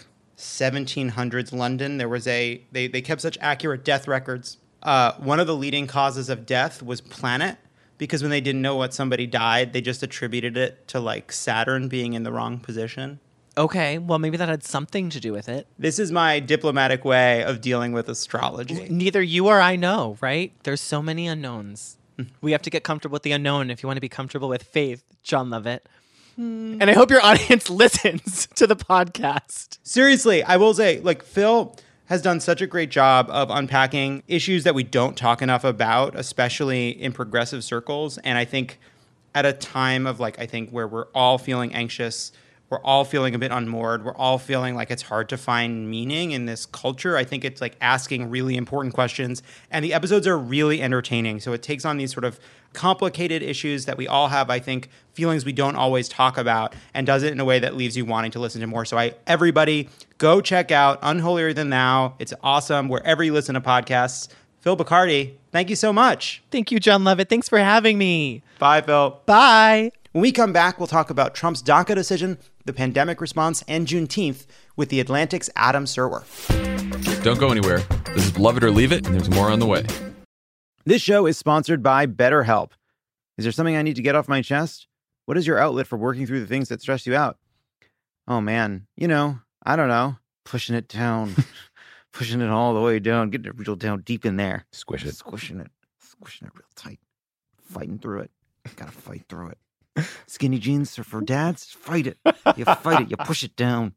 1700s London, there was they kept such accurate death records. One of the leading causes of death was planet, because when they didn't know what somebody died, they just attributed it to like Saturn being in the wrong position. Okay, well, maybe that had something to do with it. This is my diplomatic way of dealing with astrology. Neither you or I know, right? There's so many unknowns. We have to get comfortable with the unknown if you want to be comfortable with faith, John Lovett. And I hope your audience listens to the podcast. Seriously, I will say, like, Phil has done such a great job of unpacking issues that we don't talk enough about, especially in progressive circles. And I think at a time of, like, I think where we're all feeling anxious, we're all feeling a bit unmoored. We're all feeling like it's hard to find meaning in this culture. I think it's like asking really important questions. And the episodes are really entertaining. So it takes on these sort of complicated issues that we all have, I think, feelings we don't always talk about, and does it in a way that leaves you wanting to listen to more. So everybody, go check out Unholier Than Thou. It's awesome wherever you listen to podcasts. Phil Bacardi, thank you so much. Thank you, John Lovett. Thanks for having me. Bye, Phil. Bye. When we come back, we'll talk about Trump's DACA decision, the pandemic response, and Juneteenth with The Atlantic's Adam Serwer. Don't go anywhere. This is Love It or Leave It, and there's more on the way. This show is sponsored by BetterHelp. Is there something I need to get off my chest? What is your outlet for working through the things that stress you out? Oh, man. I don't know. Pushing it down. Pushing it all the way down. Getting it real down deep in there. Squishing it real tight. Fighting through it. Gotta fight through it. Skinny jeans are for dads. Fight it. You fight it. You push it down.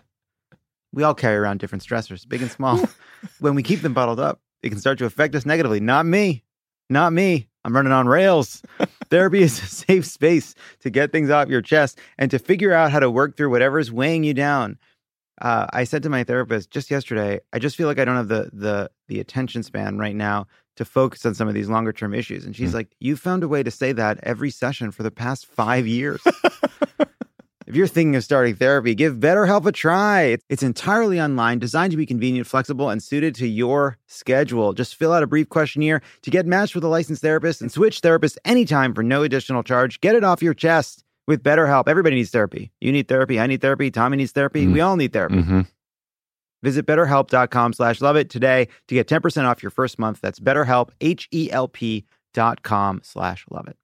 We all carry around different stressors, big and small. When we keep them bottled up, it can start to affect us negatively. Not me. Not me. I'm running on rails. Therapy is a safe space to get things off your chest and to figure out how to work through whatever's weighing you down. I said to my therapist just yesterday, I just feel like I don't have the attention span right now to focus on some of these longer term issues. And she's like, you found a way to say that every session for the past 5 years. If you're thinking of starting therapy, give BetterHelp a try. It's entirely online, designed to be convenient, flexible, and suited to your schedule. Just fill out a brief questionnaire to get matched with a licensed therapist and switch therapists anytime for no additional charge. Get it off your chest with BetterHelp. Everybody needs therapy. You need therapy. I need therapy. Tommy needs therapy. We all need therapy. Visit BetterHelp.com/loveit today to get 10% off your first month. That's BetterHelp, HELP.com/loveit.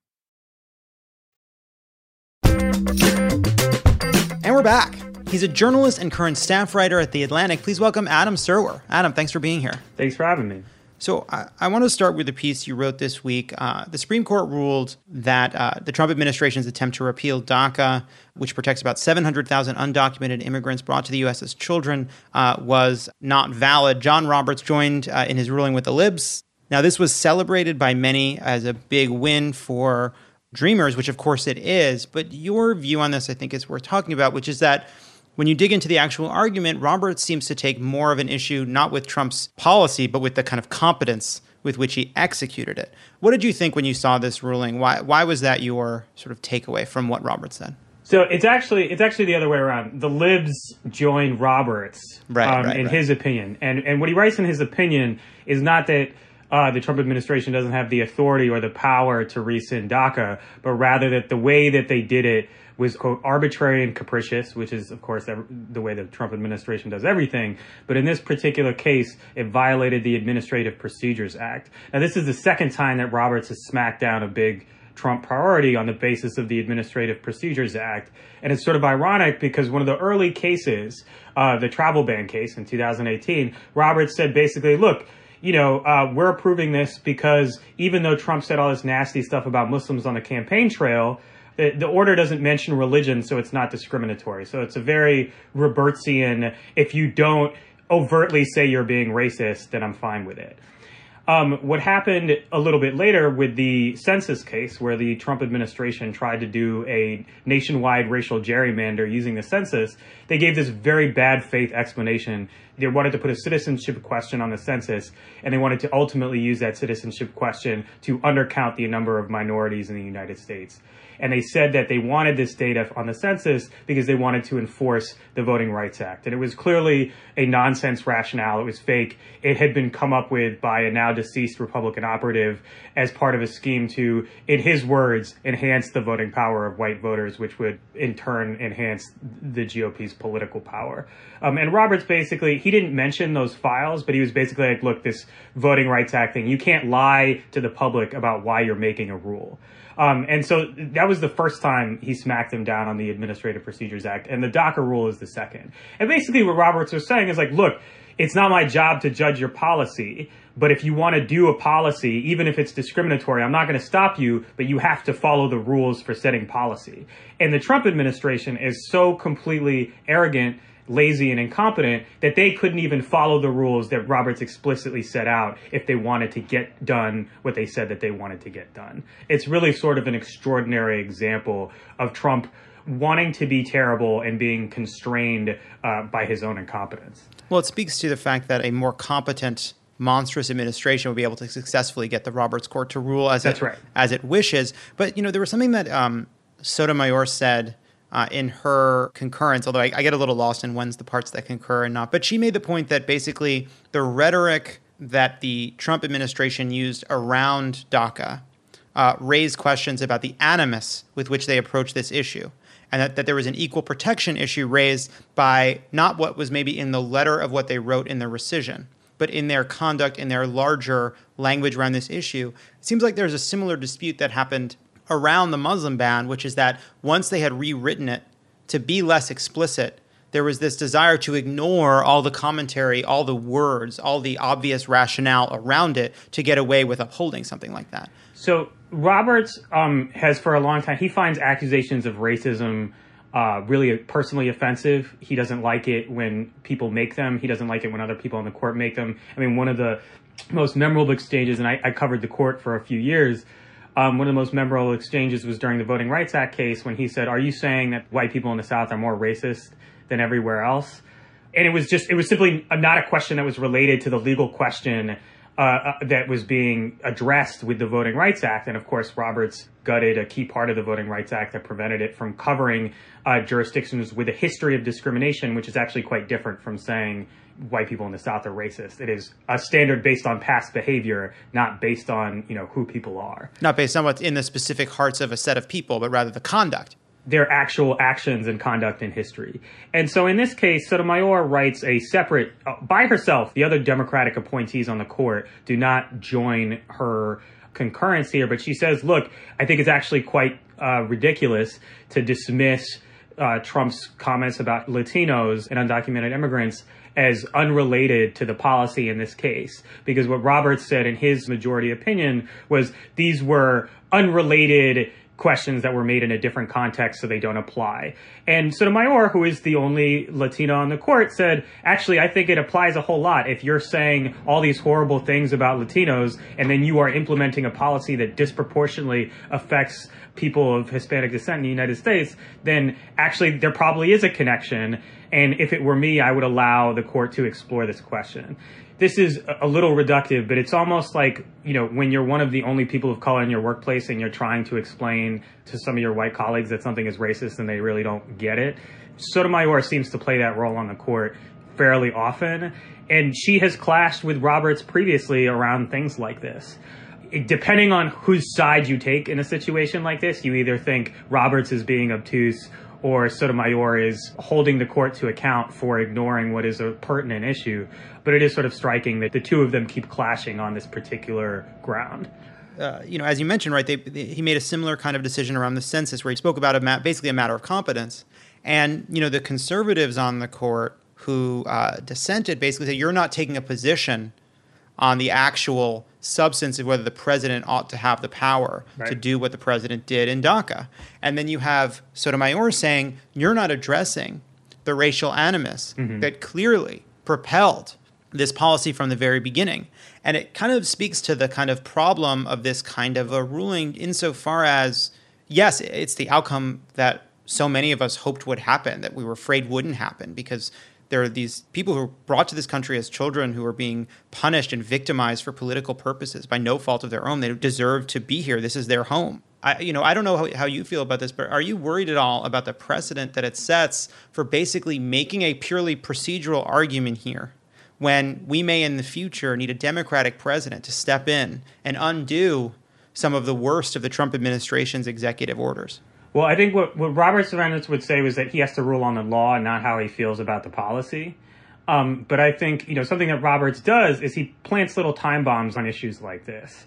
And we're back. He's a journalist and current staff writer at The Atlantic. Please welcome Adam Serwer. Adam, thanks for being here. Thanks for having me. So I want to start with a piece you wrote this week. The Supreme Court ruled that the Trump administration's attempt to repeal DACA, which protects about 700,000 undocumented immigrants brought to the U.S. as children, was not valid. John Roberts joined in his ruling with the libs. Now, this was celebrated by many as a big win for Dreamers, which of course it is. But your view on this, I think, is worth talking about, which is that when you dig into the actual argument, Roberts seems to take more of an issue not with Trump's policy, but with the kind of competence with which he executed it. What did you think when you saw this ruling? Why was that your sort of takeaway from what Roberts said? So it's actually the other way around. The libs joined Roberts in his opinion. And what he writes in his opinion is not that the Trump administration doesn't have the authority or the power to rescind DACA, but rather that the way that they did it was, quote, arbitrary and capricious, which is, of course, the way the Trump administration does everything. But in this particular case, it violated the Administrative Procedures Act. Now, this is the second time that Roberts has smacked down a big Trump priority on the basis of the Administrative Procedures Act. And it's sort of ironic because one of the early cases, the travel ban case in 2018, Roberts said basically, look, we're approving this because even though Trump said all this nasty stuff about Muslims on the campaign trail, the order doesn't mention religion, so it's not discriminatory. So it's a very Robertsian, if you don't overtly say you're being racist, then I'm fine with it. What happened a little bit later with the census case, where the Trump administration tried to do a nationwide racial gerrymander using the census, they gave this very bad faith explanation. They wanted to put a citizenship question on the census, and they wanted to ultimately use that citizenship question to undercount the number of minorities in the United States. And they said that they wanted this data on the census because they wanted to enforce the Voting Rights Act. And it was clearly a nonsense rationale. It was fake. It had been come up with by a now deceased Republican operative as part of a scheme to, in his words, enhance the voting power of white voters, which would in turn enhance the GOP's political power. And Roberts basically, he didn't mention those files, but he was basically like, look, this Voting Rights Act thing, you can't lie to the public about why you're making a rule. And so that was the first time he smacked him down on the Administrative Procedures Act, and the DACA rule is the second. And basically what Roberts was saying is like, look, it's not my job to judge your policy, but if you want to do a policy, even if it's discriminatory, I'm not going to stop you, but you have to follow the rules for setting policy. And the Trump administration is so completely arrogant, lazy, and incompetent that they couldn't even follow the rules that Roberts explicitly set out if they wanted to get done what they said that they wanted to get done. It's really sort of an extraordinary example of Trump wanting to be terrible and being constrained by his own incompetence. Well, it speaks to the fact that a more competent, monstrous administration would be able to successfully get the Roberts Court to rule as it wishes. But, there was something that Sotomayor said in her concurrence, although I get a little lost in when's the parts that concur and not. But she made the point that basically the rhetoric that the Trump administration used around DACA raised questions about the animus with which they approached this issue. And that there was an equal protection issue raised by not what was maybe in the letter of what they wrote in the rescission, but in their conduct, in their larger language around this issue. It seems like there's a similar dispute that happened around the Muslim ban, which is that once they had rewritten it to be less explicit, there was this desire to ignore all the commentary, all the words, all the obvious rationale around it to get away with upholding something like that. So Roberts has for a long time, he finds accusations of racism really personally offensive. He doesn't like it when people make them. He doesn't like it when other people in the court make them. I mean, one of the most memorable exchanges, and I covered the court for a few years, one of the most memorable exchanges was during the Voting Rights Act case when he said, are you saying that white people in the South are more racist than everywhere else? And it was simply not a question that was related to the legal question that was being addressed with the Voting Rights Act. And of course, Roberts gutted a key part of the Voting Rights Act that prevented it from covering jurisdictions with a history of discrimination, which is actually quite different from saying white people in the South are racist. It is a standard based on past behavior, not based on, who people are. Not based on what's in the specific hearts of a set of people, but rather the conduct. Their actual actions and conduct in history. And so in this case, Sotomayor writes a separate, by herself, the other Democratic appointees on the court do not join her concurrence here, but she says, look, I think it's actually quite ridiculous to dismiss Trump's comments about Latinos and undocumented immigrants as unrelated to the policy in this case. Because what Roberts said in his majority opinion was these were unrelated questions that were made in a different context, so they don't apply. And Sotomayor, who is the only Latino on the court, said, actually, I think it applies a whole lot. If you're saying all these horrible things about Latinos, and then you are implementing a policy that disproportionately affects people of Hispanic descent in the United States, then actually there probably is a connection. And if it were me, I would allow the court to explore this question. This is a little reductive, but it's almost like, when you're one of the only people of color in your workplace and you're trying to explain to some of your white colleagues that something is racist and they really don't get it. Sotomayor seems to play that role on the court fairly often. And she has clashed with Roberts previously around things like this. Depending on whose side you take in a situation like this, you either think Roberts is being obtuse or Sotomayor is holding the court to account for ignoring what is a pertinent issue. But it is sort of striking that the two of them keep clashing on this particular ground. As you mentioned, right, he made a similar kind of decision around the census where he spoke about basically a matter of competence. And, the conservatives on the court who dissented basically said, you're not taking a position on the actual substance of whether the president ought to have the power to do what the president did in DACA. And then you have Sotomayor saying, you're not addressing the racial animus that clearly propelled this policy from the very beginning. And it kind of speaks to the kind of problem of this kind of a ruling insofar as, yes, it's the outcome that so many of us hoped would happen, that we were afraid wouldn't happen, because there are these people who were brought to this country as children who are being punished and victimized for political purposes by no fault of their own. They deserve to be here. This is their home. I don't know how you feel about this, but are you worried at all about the precedent that it sets for basically making a purely procedural argument here when we may in the future need a Democratic president to step in and undo some of the worst of the Trump administration's executive orders? Well, I think what Robert Cervantes would say was that he has to rule on the law and not how he feels about the policy. But I think, something that Roberts does is he plants little time bombs on issues like this.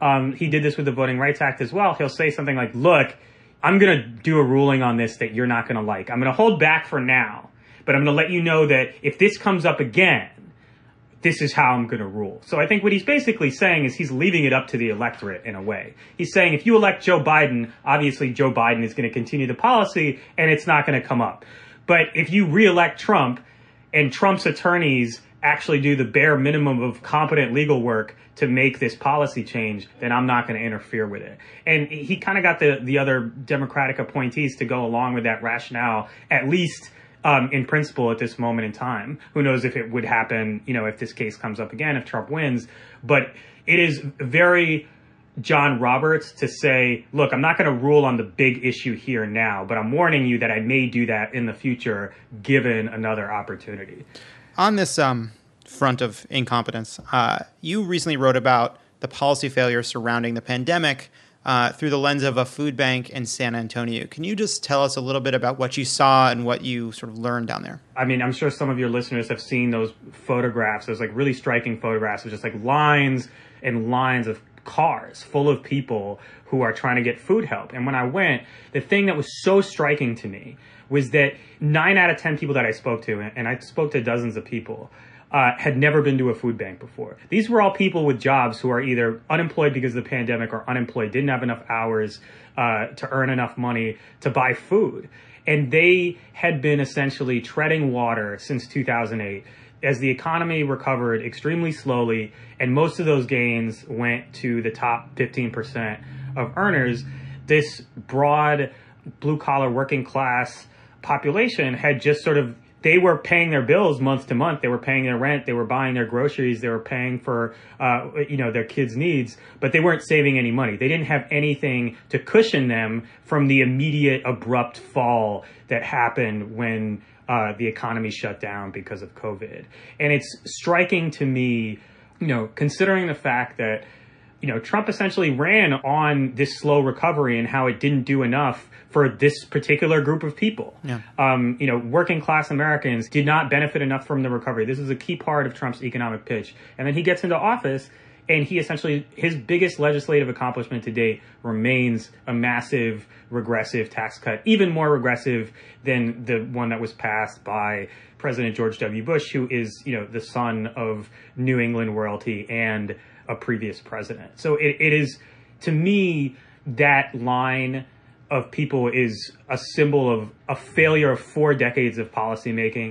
He did this with the Voting Rights Act as well. He'll say something like, look, I'm going to do a ruling on this that you're not going to like. I'm going to hold back for now, but I'm going to let you know that if this comes up again, this is how I'm going to rule. So I think what he's basically saying is he's leaving it up to the electorate in a way. He's saying if you elect Joe Biden, obviously Joe Biden is going to continue the policy and it's not going to come up. But if you reelect Trump and Trump's attorneys actually do the bare minimum of competent legal work to make this policy change, then I'm not going to interfere with it. And he kind of got the other Democratic appointees to go along with that rationale, at least in principle at this moment in time. Who knows if it would happen, if this case comes up again, if Trump wins. But it is very John Roberts to say, look, I'm not going to rule on the big issue here now, but I'm warning you that I may do that in the future given another opportunity. On this front of incompetence, you recently wrote about the policy failure surrounding the pandemic through the lens of a food bank in San Antonio. Can you just tell us a little bit about what you saw and what you sort of learned down there? I mean, I'm sure some of your listeners have seen those photographs, those like really striking photographs of just like lines and lines of cars full of people who are trying to get food help. And when I went, the thing that was so striking to me was that 9 out of 10 people that I spoke to, and I spoke to dozens of people, had never been to a food bank before. These were all people with jobs who are either unemployed because of the pandemic or unemployed, didn't have enough hours to earn enough money to buy food. And they had been essentially treading water since 2008 as the economy recovered extremely slowly, and most of those gains went to the top 15% of earners. This broad blue-collar working class population had just sort of, they were paying their bills month to month. They were paying their rent. They were buying their groceries. They were paying for, their kids' needs, but they weren't saving any money. They didn't have anything to cushion them from the immediate abrupt fall that happened when the economy shut down because of COVID. And it's striking to me, considering the fact that, Trump essentially ran on this slow recovery and how it didn't do enough for this particular group of people. Yeah. Working class Americans did not benefit enough from the recovery. This is a key part of Trump's economic pitch. And then he gets into office and he essentially, his biggest legislative accomplishment to date remains a massive regressive tax cut, even more regressive than the one that was passed by President George W. Bush, who is, the son of New England royalty and a previous president. So it is, to me, that line of people is a symbol of a failure of 4 decades of policymaking.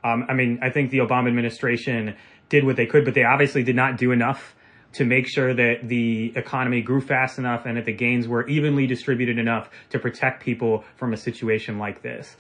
I think the Obama administration did what they could, but they obviously did not do enough to make sure that the economy grew fast enough and that the gains were evenly distributed enough to protect people from a situation like this.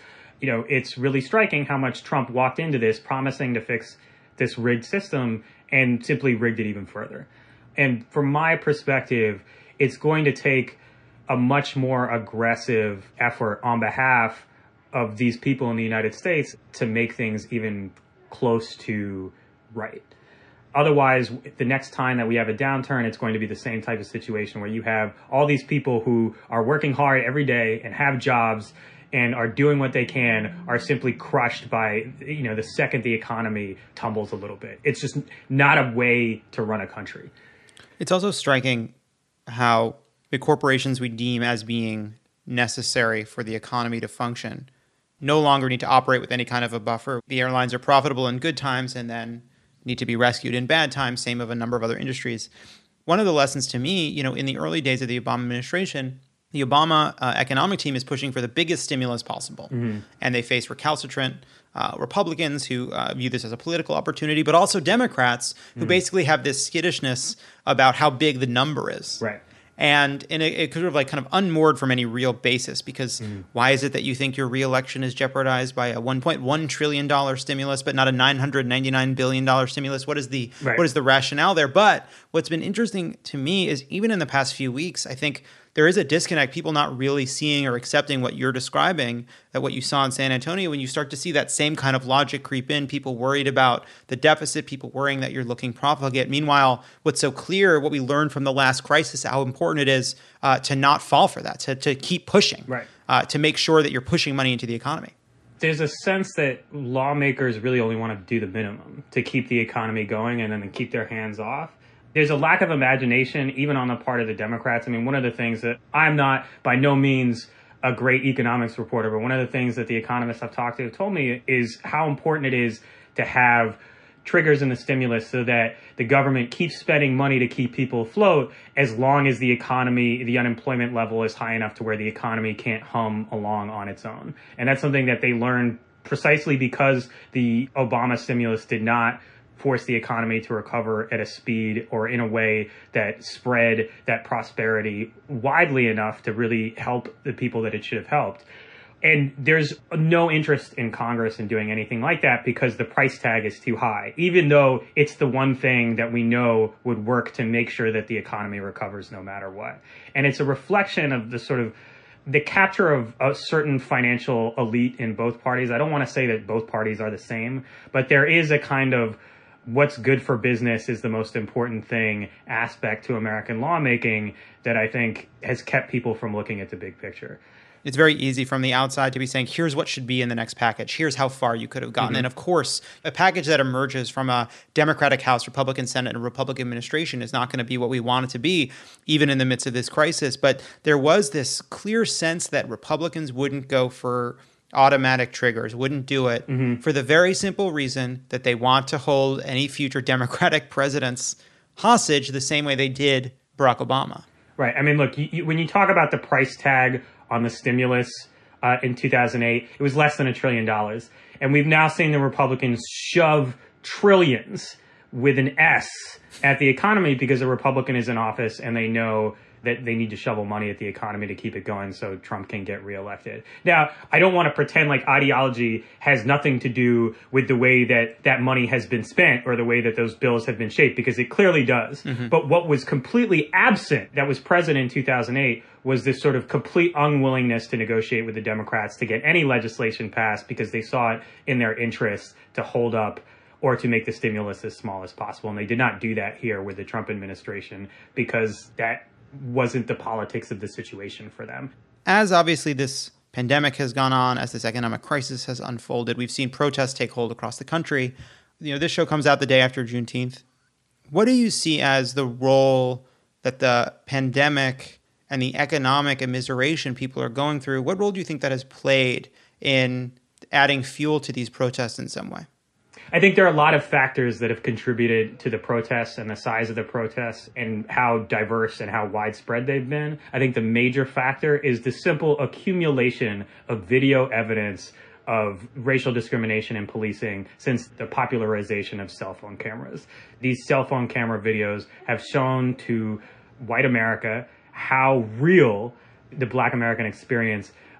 it's really striking how much Trump walked into this promising to fix this rigged system and simply rigged it even further. And from my perspective, it's going to take a much more aggressive effort on behalf of these people in the United States to make things even close to right. Otherwise, the next time that we have a downturn, it's going to be the same type of situation where you have all these people who are working hard every day and have jobs and are doing what they can, are simply crushed by, the second the economy tumbles a little bit. It's just not a way to run a country. It's also striking how the corporations we deem as being necessary for the economy to function no longer need to operate with any kind of a buffer. The airlines are profitable in good times and then need to be rescued in bad times, same of a number of other industries. One of the lessons to me, in the early days of the Obama administration, the Obama economic team is pushing for the biggest stimulus possible. Mm-hmm. And they face recalcitrant Republicans who view this as a political opportunity, but also Democrats who basically have this skittishness about how big the number is. Right. And it could have kind of unmoored from any real basis, because why is it that you think your reelection is jeopardized by a $1.1 trillion stimulus, but not a $999 billion stimulus? What is the rationale there? But what's been interesting to me is even in the past few weeks, I think there is a disconnect, people not really seeing or accepting what you're describing, that what you saw in San Antonio, when you start to see that same kind of logic creep in, people worried about the deficit, people worrying that you're looking profligate. Meanwhile, what's so clear, what we learned from the last crisis, how important it is to not fall for that, to keep pushing, to make sure that you're pushing money into the economy. There's a sense that lawmakers really only want to do the minimum to keep the economy going and then keep their hands off. There's a lack of imagination, even on the part of the Democrats. I mean, one of the things that I'm not by no means a great economics reporter, but one of the things that the economists I've talked to have told me is how important it is to have triggers in the stimulus so that the government keeps spending money to keep people afloat as long as the economy, the unemployment level is high enough to where the economy can't hum along on its own. And that's something that they learned precisely because the Obama stimulus did not force the economy to recover at a speed or in a way that spread that prosperity widely enough to really help the people that it should have helped. And there's no interest in Congress in doing anything like that because the price tag is too high, even though it's the one thing that we know would work to make sure that the economy recovers no matter what. And it's a reflection of the sort of the capture of a certain financial elite in both parties. I don't want to say that both parties are the same, but there is a kind of what's good for business is the most important thing aspect to American lawmaking that I think has kept people from looking at the big picture. It's very easy from the outside to be saying, here's what should be in the next package. Here's how far you could have gotten. And of course, a package that emerges from a Democratic House, Republican Senate, and a Republican administration is not going to be what we want it to be, even in the midst of this crisis. But there was this clear sense that Republicans wouldn't go for automatic triggers, wouldn't do it for the very simple reason that they want to hold any future Democratic presidents hostage the same way they did Barack Obama. Right. I mean, look, when you talk about the price tag on the stimulus in 2008, it was less than $1 trillion. And we've now seen the Republicans shove trillions with an S at the economy because a Republican is in office and they know that they need to shovel money at the economy to keep it going so Trump can get reelected. Now, I don't want to pretend like ideology has nothing to do with the way that that money has been spent or the way that those bills have been shaped, because it clearly does. But what was completely absent that was present in 2008 was this sort of complete unwillingness to negotiate with the Democrats to get any legislation passed because they saw it in their interest to hold up or to make the stimulus as small as possible. And they did not do that here with the Trump administration because that wasn't the politics of the situation for them. As obviously this pandemic has gone on, as this economic crisis has unfolded, we've seen protests take hold across the country. This show comes out the day after Juneteenth. What do you see as the role that the pandemic and the economic immiseration people are going through? What role do you think that has played in adding fuel to these protests in some way? I think there are a lot of factors that have contributed to the protests and the size of the protests and how diverse and how widespread they've been. I think the major factor is the simple accumulation of video evidence of racial discrimination in policing since the popularization of cell phone cameras. These cell phone camera videos have shown to white America how real the Black American experience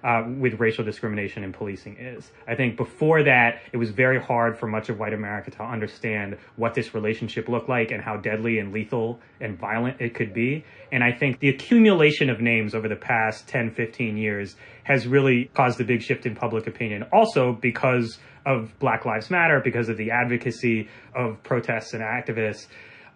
with racial discrimination in policing is. I think before that, it was very hard for much of white America to understand what this relationship looked like and how deadly and lethal and violent it could be. And I think the accumulation of names over the past 10, 15 years has really caused a big shift in public opinion. Also because of Black Lives Matter, because of the advocacy of protests and activists.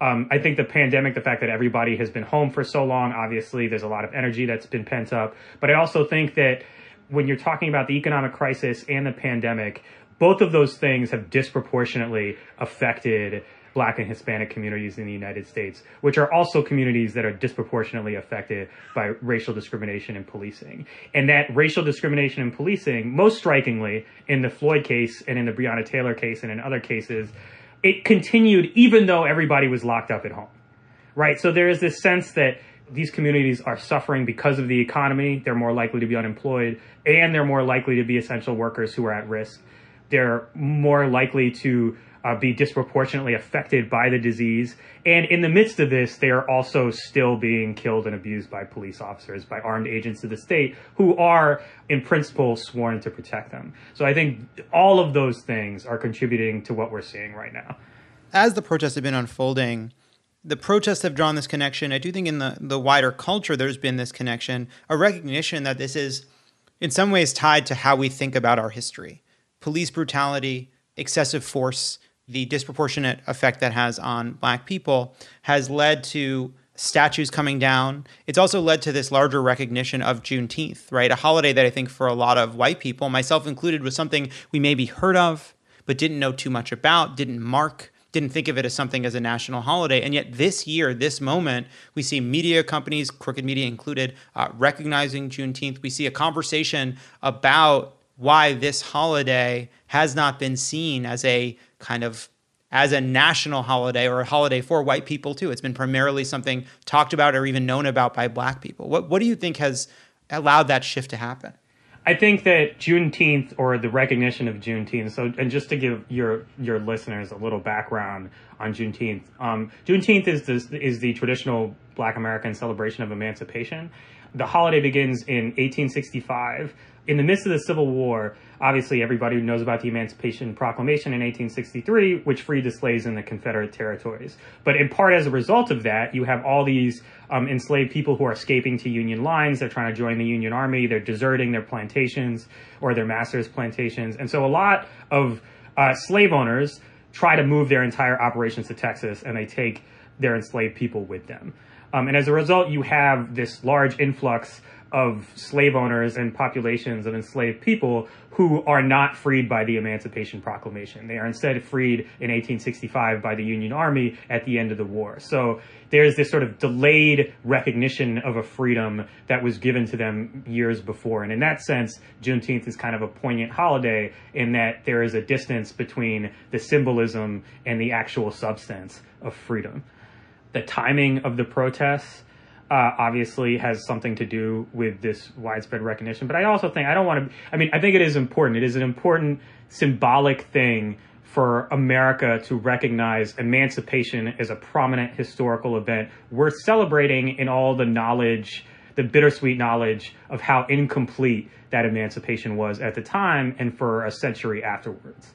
I think the pandemic, the fact that everybody has been home for so long, obviously there's a lot of energy that's been pent up. But I also think that when you're talking about the economic crisis and the pandemic, both of those things have disproportionately affected Black and Hispanic communities in the United States, which are also communities that are disproportionately affected by racial discrimination in policing. And that racial discrimination in policing, most strikingly in the Floyd case and in the Breonna Taylor case and in other cases, it continued even though everybody was locked up at home, right? So there is this sense that these communities are suffering because of the economy. They're more likely to be unemployed, and they're more likely to be essential workers who are at risk. They're more likely to be disproportionately affected by the disease. And in the midst of this, they are also still being killed and abused by police officers, by armed agents of the state who are, in principle, sworn to protect them. So I think all of those things are contributing to what we're seeing right now. As the protests have been unfolding, the protests have drawn this connection. I do think in the wider culture, there's been this connection, a recognition that this is in some ways tied to how we think about our history. Police brutality, excessive force, the disproportionate effect that has on Black people has led to statues coming down. It's also led to this larger recognition of Juneteenth, right? A holiday that I think for a lot of white people, myself included, was something we maybe heard of, but didn't know too much about, didn't mark, didn't think of it as something as a national holiday. And yet this year, this moment, we see media companies, Crooked Media included, recognizing Juneteenth. We see a conversation about why this holiday has not been seen as a national holiday or a holiday for white people too. It's been primarily something talked about or even known about by Black people. What do you think has allowed that shift to happen? I think that Juneteenth, or the recognition of Juneteenth, and just to give your listeners a little background on Juneteenth, Juneteenth is the traditional Black American celebration of emancipation. The holiday begins in 1865. In the midst of the Civil War, obviously everybody knows about the Emancipation Proclamation in 1863, which freed the slaves in the Confederate territories. But in part as a result of that, you have all these enslaved people who are escaping to Union lines. They're trying to join the Union Army. They're deserting their plantations or their masters' plantations. And so a lot of slave owners try to move their entire operations to Texas, and they take their enslaved people with them. And as a result, you have this large influx of slave owners and populations of enslaved people who are not freed by the Emancipation Proclamation. They are instead freed in 1865 by the Union Army at the end of the war. So there's this sort of delayed recognition of a freedom that was given to them years before. And in that sense, Juneteenth is kind of a poignant holiday in that there is a distance between the symbolism and the actual substance of freedom. The timing of the protests obviously has something to do with this widespread recognition. But I also think, I think it is important. It is an important symbolic thing for America to recognize emancipation as a prominent historical event. We're celebrating in all the knowledge, the bittersweet knowledge of how incomplete that emancipation was at the time and for a century afterwards.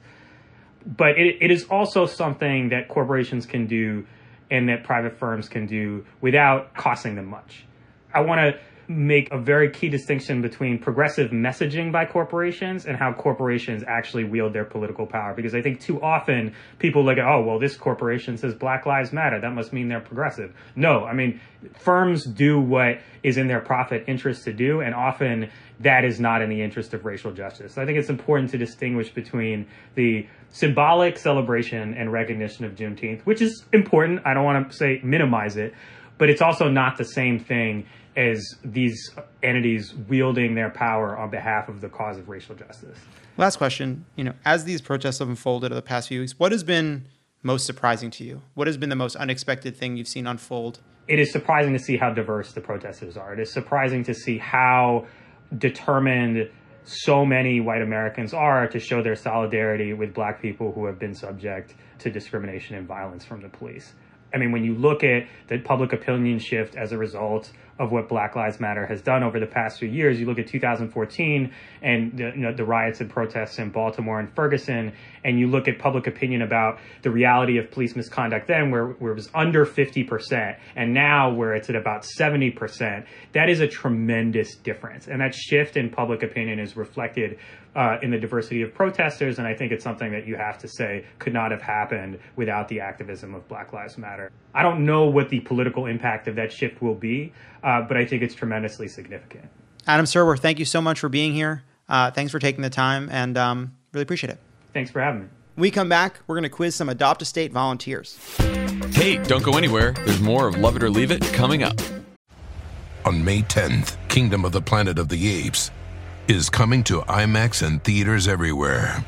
But it is also something that corporations can do and that private firms can do without costing them much. I want to make a very key distinction between progressive messaging by corporations and how corporations actually wield their political power. Because I think too often people look at, oh, well, this corporation says Black Lives Matter. That must mean they're progressive. No, I mean, firms do what is in their profit interest to do, and often that is not in the interest of racial justice. So I think it's important to distinguish between the symbolic celebration and recognition of Juneteenth, which is important. I don't want to say minimize it, but it's also not the same thing as these entities wielding their power on behalf of the cause of racial justice. Last question. As these protests have unfolded over the past few weeks, what has been most surprising to you? What has been the most unexpected thing you've seen unfold? It is surprising to see how diverse the protesters are. It is surprising to see how determined so many white Americans are to show their solidarity with Black people who have been subject to discrimination and violence from the police. I mean, when you look at the public opinion shift as a result of what Black Lives Matter has done over the past few years. You look at 2014 and the riots and protests in Baltimore and Ferguson, and you look at public opinion about the reality of police misconduct then, where it was under 50%, and now where it's at about 70%. That is a tremendous difference. And that shift in public opinion is reflected in the diversity of protesters, and I think it's something that you have to say could not have happened without the activism of Black Lives Matter. I don't know what the political impact of that shift will be, but I think it's tremendously significant. Adam Serwer, thank you so much for being here. Thanks for taking the time, and really appreciate it. Thanks for having me. When we come back, we're going to quiz some Adopt a State volunteers. Hey, don't go anywhere. There's more of Love It or Leave It coming up. On May 10th, Kingdom of the Planet of the Apes is coming to IMAX and theaters everywhere.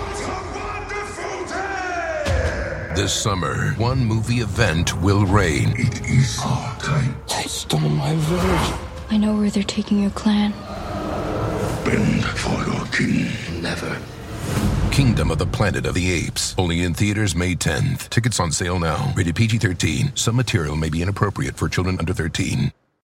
This summer, one movie event will reign. It is our time. They stole my village. I know where they're taking your clan. Bend for your king. Never. Kingdom of the Planet of the Apes. Only in theaters May 10th. Tickets on sale now. Rated PG-13. Some material may be inappropriate for children under 13.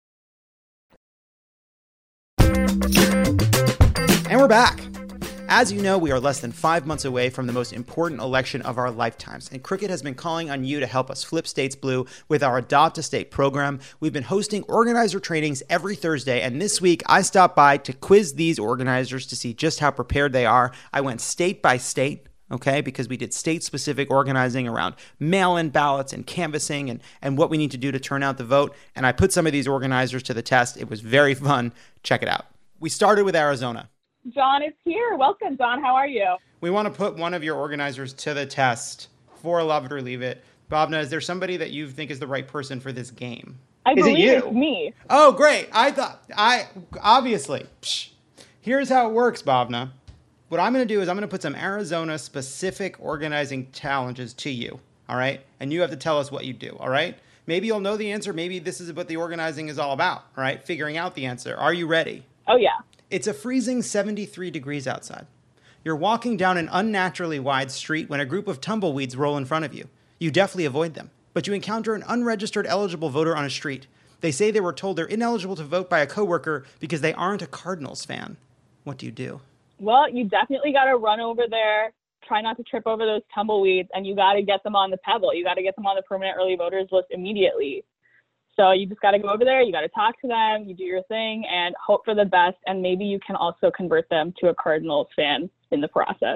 And we're back. As you know, we are less than 5 months away from the most important election of our lifetimes, and Crooked has been calling on you to help us flip states blue with our Adopt a State program. We've been hosting organizer trainings every Thursday, and this week I stopped by to quiz these organizers to see just how prepared they are. I went state by state, okay, because we did state-specific organizing around mail-in ballots and canvassing and what we need to do to turn out the vote, and I put some of these organizers to the test. It was very fun. Check it out. We started with Arizona. John is here. Welcome, John. How are you? We want to put one of your organizers to the test for Love It or Leave It. Bhavna, is there somebody that you think is the right person for this game? I believe it's me. Oh, great. Obviously. Psh. Here's how it works, Bhavna. What I'm going to do is I'm going to put some Arizona-specific organizing challenges to you, all right? And you have to tell us what you do, all right? Maybe you'll know the answer. Maybe this is what the organizing is all about, all right? Figuring out the answer. Are you ready? Oh, yeah. It's a freezing 73 degrees outside. You're walking down an unnaturally wide street when a group of tumbleweeds roll in front of you. You deftly avoid them, but you encounter an unregistered eligible voter on a street. They say they were told they're ineligible to vote by a coworker because they aren't a Cardinals fan. What do you do? Well, you definitely got to run over there, try not to trip over those tumbleweeds, and you got to get them on the Pebble. You got to get them on the permanent early voters list immediately. So you just got to go over there, you got to talk to them, you do your thing, and hope for the best, and maybe you can also convert them to a Cardinals fan in the process.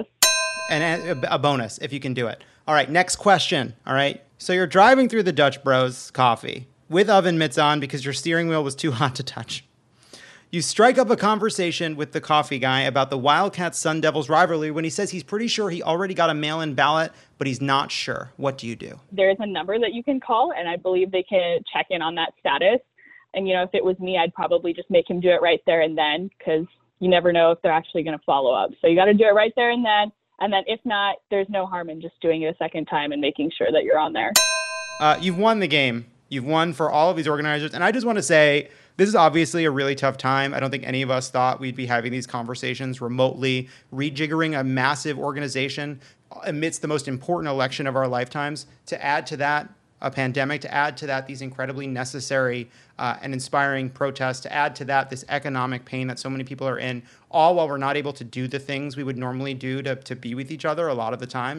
And a bonus, if you can do it. All right, next question, all right? So you're driving through the Dutch Bros coffee with oven mitts on because your steering wheel was too hot to touch. You strike up a conversation with the coffee guy about the Wildcats Sun Devils rivalry when he says he's pretty sure he already got a mail-in ballot, but he's not sure. What do you do? There's a number that you can call, and I believe they can check in on that status. And, if it was me, I'd probably just make him do it right there and then, because you never know if they're actually going to follow up. So you got to do it right there and then. And then if not, there's no harm in just doing it a second time and making sure that you're on there. You've won the game. You've won for all of these organizers. And I just want to say, this is obviously a really tough time. I don't think any of us thought we'd be having these conversations remotely, rejiggering a massive organization amidst the most important election of our lifetimes. To add to that, a pandemic, to add to that, these incredibly necessary and inspiring protests, to add to that, this economic pain that so many people are in, all while we're not able to do the things we would normally do to be with each other a lot of the time.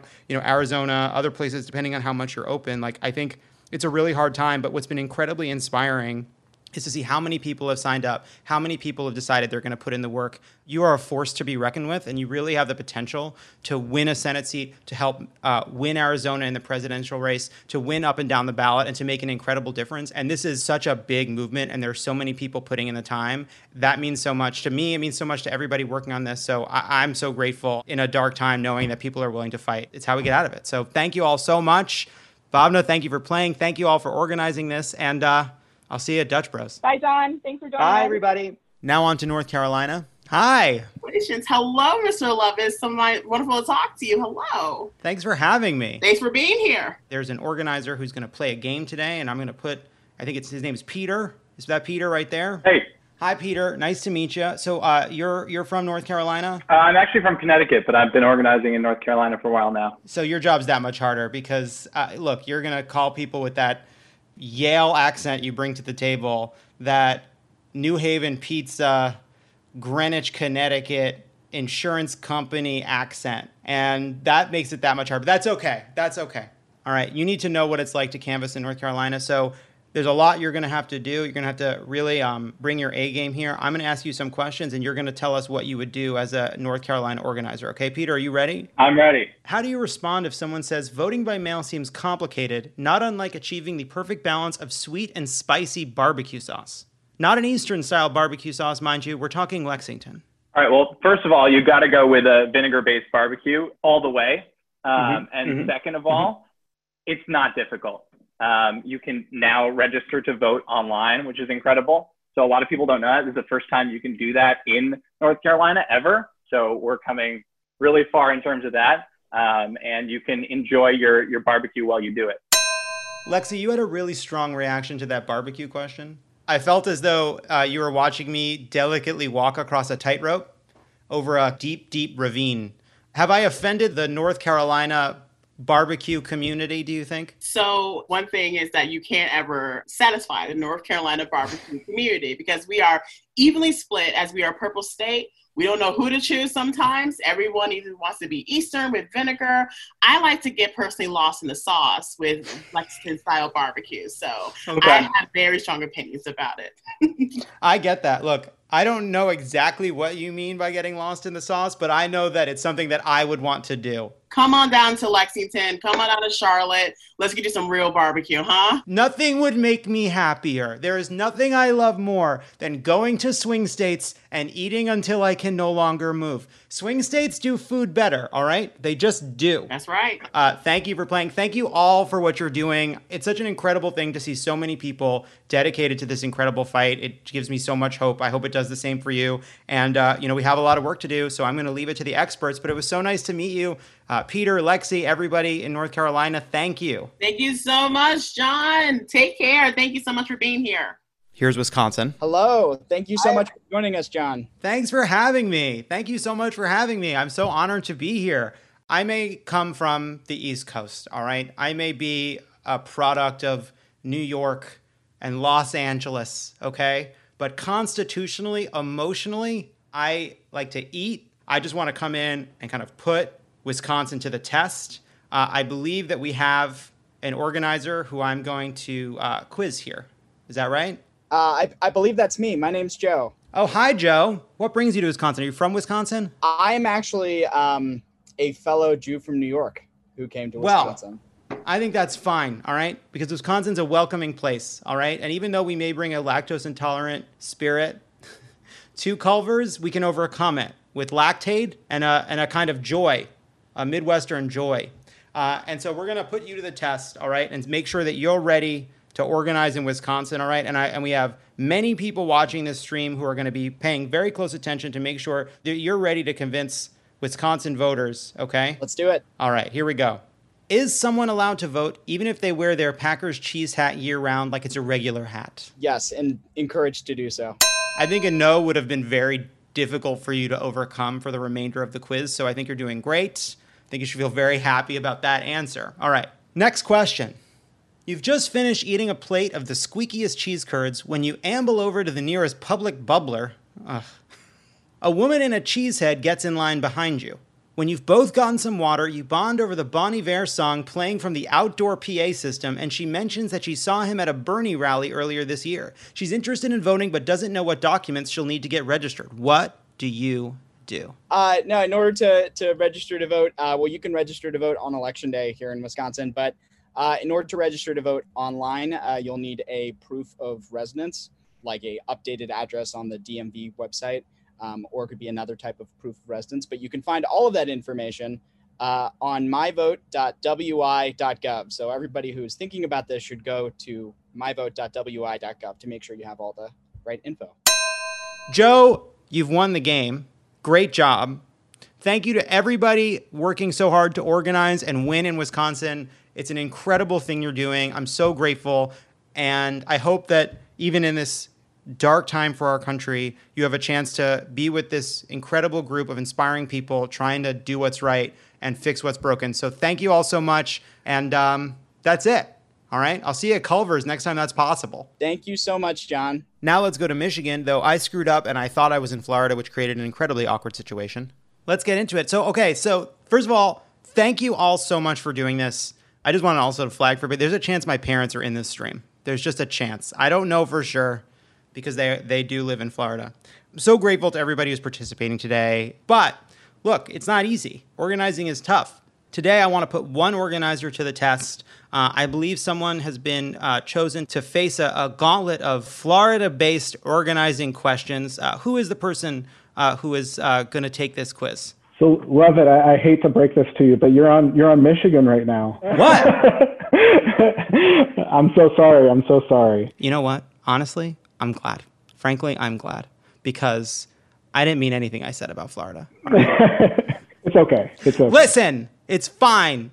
Arizona, other places, depending on how much you're open, I think it's a really hard time. But what's been incredibly inspiring is to see how many people have signed up, how many people have decided they're going to put in the work. You are a force to be reckoned with, and you really have the potential to win a Senate seat, to help win Arizona in the presidential race, to win up and down the ballot, and to make an incredible difference. And this is such a big movement, and there's so many people putting in the time. That means so much to me. It means so much to everybody working on this. So I'm so grateful in a dark time knowing that people are willing to fight. It's how we get out of it. So thank you all so much. Bhavna, thank you for playing. Thank you all for organizing this. And I'll see you at Dutch Bros. Bye, John. Thanks for joining us. Bye, everybody. Now on to North Carolina. Hi. Hello, Mr. Levis. So wonderful to talk to you. Hello. Thanks for having me. Thanks for being here. There's an organizer who's going to play a game today, and I'm going to put, I think his name is Peter. Is that Peter right there? Hey. Hi, Peter. Nice to meet you. So you're from North Carolina? I'm actually from Connecticut, but I've been organizing in North Carolina for a while now. So your job's that much harder because, look, you're going to call people with that Yale accent you bring to the table, that New Haven pizza, Greenwich, Connecticut insurance company accent. And that makes it that much harder. But that's okay. That's okay. All right. You need to know what it's like to canvass in North Carolina. So there's a lot you're going to have to do. You're going to have to really bring your A game here. I'm going to ask you some questions, and you're going to tell us what you would do as a North Carolina organizer. Okay, Peter, are you ready? I'm ready. How do you respond if someone says voting by mail seems complicated, not unlike achieving the perfect balance of sweet and spicy barbecue sauce? Not an Eastern-style barbecue sauce, mind you. We're talking Lexington. All right. Well, first of all, you've got to go with a vinegar-based barbecue all the way. Second of all, it's not difficult. You can now register to vote online, which is incredible. So a lot of people don't know that. This is the first time you can do that in North Carolina ever. So we're coming really far in terms of that. And you can enjoy your barbecue while you do it. Lexi, you had a really strong reaction to that barbecue question. I felt as though you were watching me delicately walk across a tightrope over a deep, deep ravine. Have I offended the North Carolina barbecue community, do you think? So one thing is that you can't ever satisfy the North Carolina barbecue community because we are evenly split as we are a purple state. We don't know who to choose sometimes. Everyone either wants to be Eastern with vinegar. I like to get personally lost in the sauce with Lexington-style barbecue. So I have very strong opinions about it. I get that. Look, I don't know exactly what you mean by getting lost in the sauce, but I know that it's something that I would want to do. Come on down to Lexington. Come on down to Charlotte. Let's get you some real barbecue, huh? Nothing would make me happier. There is nothing I love more than going to swing states and eating until I can no longer move. Swing states do food better, all right? They just do. That's right. Thank you for playing. Thank you all for what you're doing. It's such an incredible thing to see so many people dedicated to this incredible fight. It gives me so much hope. I hope it does the same for you. And, we have a lot of work to do, so I'm going to leave it to the experts. But it was so nice to meet you. Peter, Lexi, everybody in North Carolina, thank you. Thank you so much, John. Take care. Thank you so much for being here. Here's Wisconsin. Hello. Thank you so much for joining us, John. Thanks for having me. Thank you so much for having me. I'm so honored to be here. I may come from the East Coast, all right? I may be a product of New York and Los Angeles, okay? But constitutionally, emotionally, I like to eat. I just want to come in and kind of put Wisconsin to the test. I believe that we have an organizer who I'm going to quiz here. Is that right? I believe that's me. My name's Joe. Oh, hi, Joe. What brings you to Wisconsin? Are you from Wisconsin? I'm actually a fellow Jew from New York who came to Wisconsin. Well, I think that's fine, all right? Because Wisconsin's a welcoming place, all right? And even though we may bring a lactose-intolerant spirit to Culver's, we can overcome it with lactate and a kind of joy, a Midwestern joy. And so we're going to put you to the test, all right? And make sure that you're ready to organize in Wisconsin, all right? And we have many people watching this stream who are going to be paying very close attention to make sure that you're ready to convince Wisconsin voters, okay? Let's do it. All right, here we go. Is someone allowed to vote even if they wear their Packers cheese hat year-round like it's a regular hat? Yes, and encouraged to do so. I think a no would have been very difficult for you to overcome for the remainder of the quiz, so I think you're doing great. I think you should feel very happy about that answer. All right, next question. You've just finished eating a plate of the squeakiest cheese curds when you amble over to the nearest public bubbler. Ugh. A woman in a cheese head gets in line behind you. When you've both gotten some water, you bond over the Bon Iver song playing from the outdoor PA system, and she mentions that she saw him at a Bernie rally earlier this year. She's interested in voting but doesn't know what documents she'll need to get registered. What do you do? No, in order to register to vote, well, you can register to vote on Election Day here in Wisconsin, but in order to register to vote online, you'll need a proof of residence, like a updated address on the DMV website, or it could be another type of proof of residence. But you can find all of that information on myvote.wi.gov. So everybody who's thinking about this should go to myvote.wi.gov to make sure you have all the right info. Joe, you've won the game. Great job. Thank you to everybody working so hard to organize and win in Wisconsin. It's an incredible thing you're doing. I'm so grateful. And I hope that even in this dark time for our country, you have a chance to be with this incredible group of inspiring people trying to do what's right and fix what's broken. So thank you all so much. And that's it. All right. I'll see you at Culver's next time that's possible. Thank you so much, John. Now let's go to Michigan, though I screwed up and I thought I was in Florida, which created an incredibly awkward situation. Let's get into it. So first of all, thank you all so much for doing this. I just want to also flag for a bit. There's a chance my parents are in this stream. There's just a chance. I don't know for sure because they do live in Florida. I'm so grateful to everybody who's participating today. But look, it's not easy. Organizing is tough. Today, I want to put one organizer to the test. I believe someone has been chosen to face a gauntlet of Florida-based organizing questions. Who is the person who is going to take this quiz? So, Lovett, I hate to break this to you, but you're on Michigan right now. What? I'm so sorry. You know what? Honestly, I'm glad. Frankly, I'm glad because I didn't mean anything I said about Florida. It's okay. Listen, it's fine.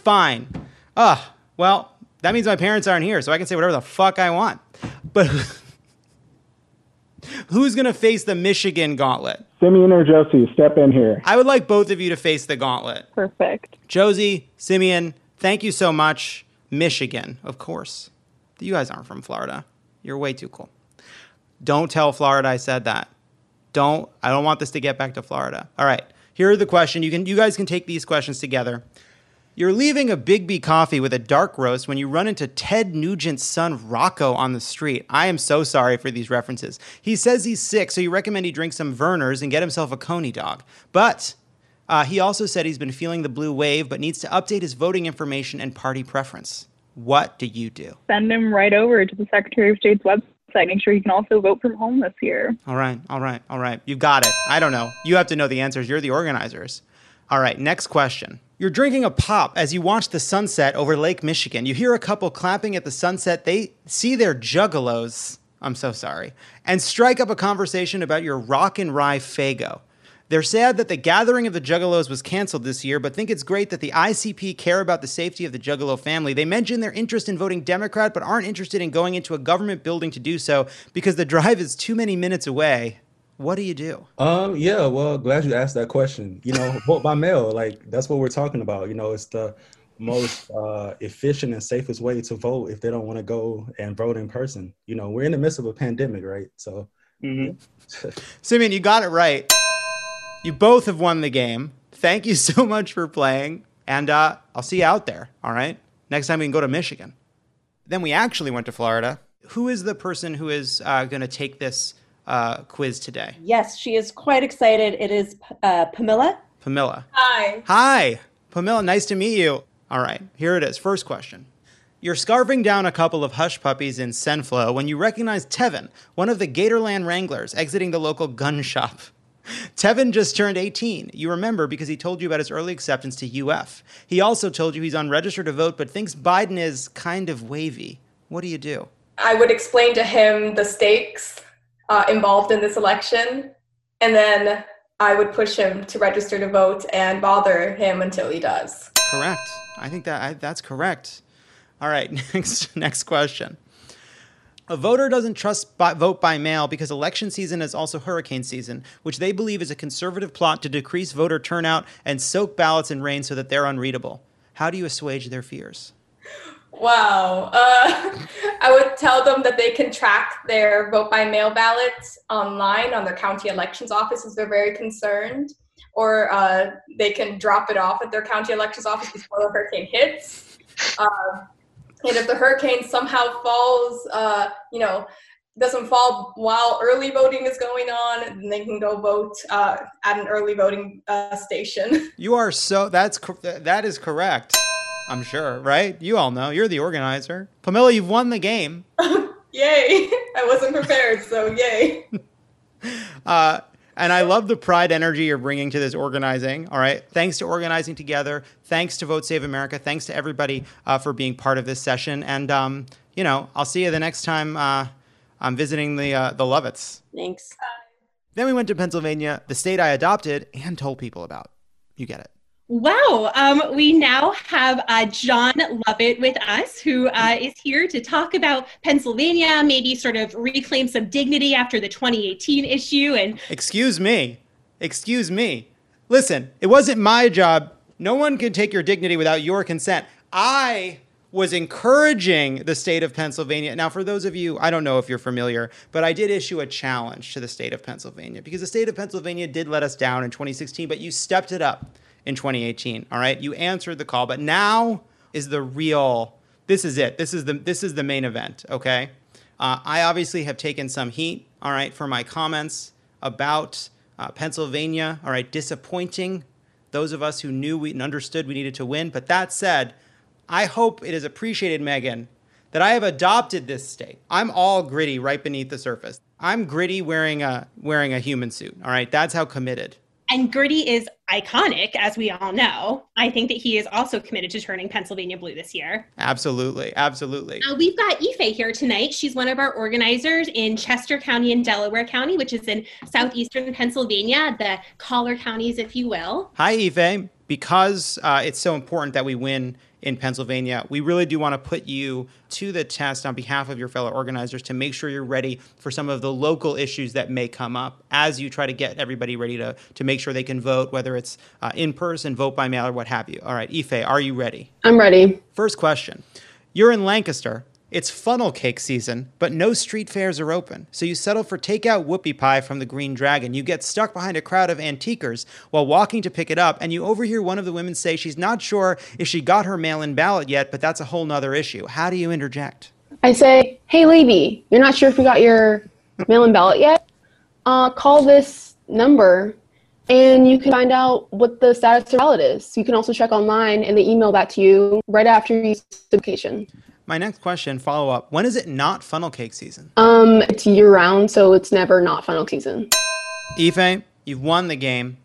Well, that means my parents aren't here, so I can say whatever the fuck I want. But who's going to face the Michigan gauntlet? Simeon or Josie, step in here. I would like both of you to face the gauntlet. Perfect. Josie, Simeon, thank you so much. Michigan, of course. You guys aren't from Florida. You're way too cool. Don't tell Florida I said that. I don't want this to get back to Florida. All right. Here are the questions. You guys can take these questions together. You're leaving a Big B coffee with a dark roast when you run into Ted Nugent's son Rocco on the street. I am so sorry for these references. He says he's sick, so you recommend he drink some Verner's and get himself a Coney dog. But he also said he's been feeling the blue wave, but needs to update his voting information and party preference. What do you do? Send him right over to the Secretary of State's website. Make sure he can also vote from home this year. All right. You got it. I don't know. You have to know the answers. You're the organizers. All right, next question. You're drinking a pop as you watch the sunset over Lake Michigan. You hear a couple clapping at the sunset. They see their juggalos, I'm so sorry, and strike up a conversation about your rock and rye Faygo. They're sad that the gathering of the juggalos was canceled this year, but think it's great that the ICP care about the safety of the juggalo family. They mention their interest in voting Democrat, but aren't interested in going into a government building to do so because the drive is too many minutes away. What do you do? Yeah, well, glad you asked that question. Vote by mail, that's what we're talking about. It's the most efficient and safest way to vote if they don't want to go and vote in person. We're in the midst of a pandemic, right? So, Simeon, you got it right. You both have won the game. Thank you so much for playing, and I'll see you out there, all right? Next time we can go to Michigan. Then we actually went to Florida. Who is the person who is going to take this quiz today? Yes, she is quite excited. It is Pamela. Pamela. Hi, Pamela, nice to meet you. All right, here it is. First question. You're scarfing down a couple of hush puppies in Senflo when you recognize Tevin, one of the Gatorland Wranglers, exiting the local gun shop. Tevin just turned 18. You remember because he told you about his early acceptance to UF. He also told you he's unregistered to vote, but thinks Biden is kind of wavy. What do you do? I would explain to him the stakes involved in this election, and then I would push him to register to vote and bother him until he does. Correct. I think that's correct. All right, next question. A voter doesn't trust vote by mail because election season is also hurricane season, which they believe is a conservative plot to decrease voter turnout and soak ballots in rain so that they're unreadable. How do you assuage their fears? Wow. I would tell them that they can track their vote by mail ballots online on their county elections office if they're very concerned, or they can drop it off at their county elections office before the hurricane hits. And if the hurricane somehow falls, doesn't fall while early voting is going on, then they can go vote at an early voting station. You are that is correct. I'm sure, right? You all know. You're the organizer. Pamela, you've won the game. Yay. I wasn't prepared, so yay. And I love the pride energy you're bringing to this organizing. All right. Thanks to Organizing Together. Thanks to Vote Save America. Thanks to everybody for being part of this session. And, I'll see you the next time I'm visiting the Lovitts. Thanks. Then we went to Pennsylvania, the state I adopted and told people about. You get it. Wow. We now have John Lovett with us, who is here to talk about Pennsylvania, maybe sort of reclaim some dignity after the 2018 issue. And Excuse me. Listen, it wasn't my job. No one can take your dignity without your consent. I was encouraging the state of Pennsylvania. Now, for those of you, I don't know if you're familiar, but I did issue a challenge to the state of Pennsylvania because the state of Pennsylvania did let us down in 2016, but you stepped it up in 2018. All right. You answered the call, but now is the real, this is it. This is the main event. Okay. I obviously have taken some heat, all right, for my comments about Pennsylvania, all right, disappointing those of us who knew and understood we needed to win. But that said, I hope it is appreciated, Megan, that I have adopted this state. I'm all gritty right beneath the surface. I'm gritty wearing a human suit. All right, that's how committed. And Gritty is iconic, as we all know. I think that he is also committed to turning Pennsylvania blue this year. Absolutely, absolutely. We've got Ife here tonight. She's one of our organizers in Chester County and Delaware County, which is in southeastern Pennsylvania, the collar counties, if you will. Hi, Ife. Because it's so important that we win in Pennsylvania, we really do want to put you to the test on behalf of your fellow organizers to make sure you're ready for some of the local issues that may come up as you try to get everybody ready to make sure they can vote, whether it's in person, vote by mail, or what have you. All right, Ife, are you ready? I'm ready. First question. You're in Lancaster. It's funnel cake season, but no street fairs are open. So you settle for takeout whoopie pie from the Green Dragon. You get stuck behind a crowd of antiquers while walking to pick it up, and you overhear one of the women say she's not sure if she got her mail-in ballot yet, but that's a whole nother issue. How do you interject? I say, hey lady, you're not sure if you got your mail-in ballot yet? Call this number and you can find out what the status of your ballot is. You can also check online and they email that to you right after you use the application. My next question, follow up. When is it not funnel cake season? It's year round, so it's never not funnel season. Ife, you've won the game.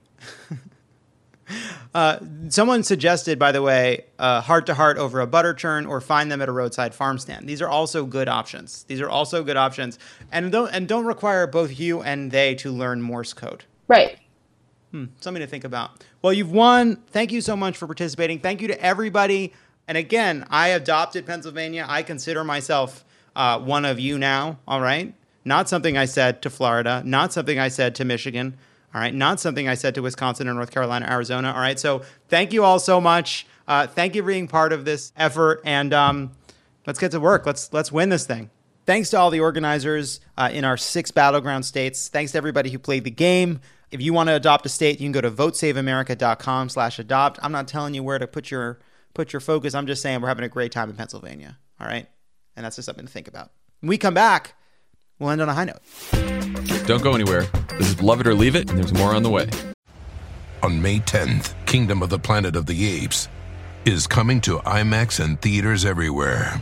Someone suggested, by the way, heart to heart over a butter churn or find them at a roadside farm stand. These are also good options. And don't require both you and they to learn Morse code. Right. Something to think about. Well, you've won. Thank you so much for participating. Thank you to everybody. And again, I adopted Pennsylvania. I consider myself one of you now, all right? Not something I said to Florida, not something I said to Michigan, all right? Not something I said to Wisconsin or North Carolina, Arizona, all right? So thank you all so much. Thank you for being part of this effort, and let's get to work. Let's win this thing. Thanks to all the organizers in our 6 battleground states. Thanks to everybody who played the game. If you want to adopt a state, you can go to votesaveamerica.com/adopt. I'm not telling you where to put your focus. I'm just saying we're having a great time in Pennsylvania. All right. And that's just something to think about. When we come back, we'll end on a high note. Don't go anywhere. This is Love It or Leave It, and there's more on the way. On May 10th, Kingdom of the Planet of the Apes is coming to IMAX and theaters everywhere.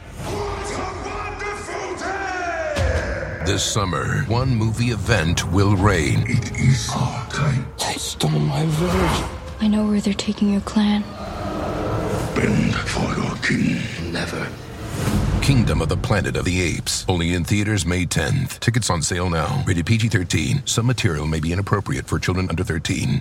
This summer, one movie event will reign. It is our time. They stole my village. I know where they're taking your clan. Bend for your king. Never. Kingdom of the Planet of the Apes. Only in theaters May 10th. Tickets on sale now. Rated PG-13. Some material may be inappropriate for children under 13.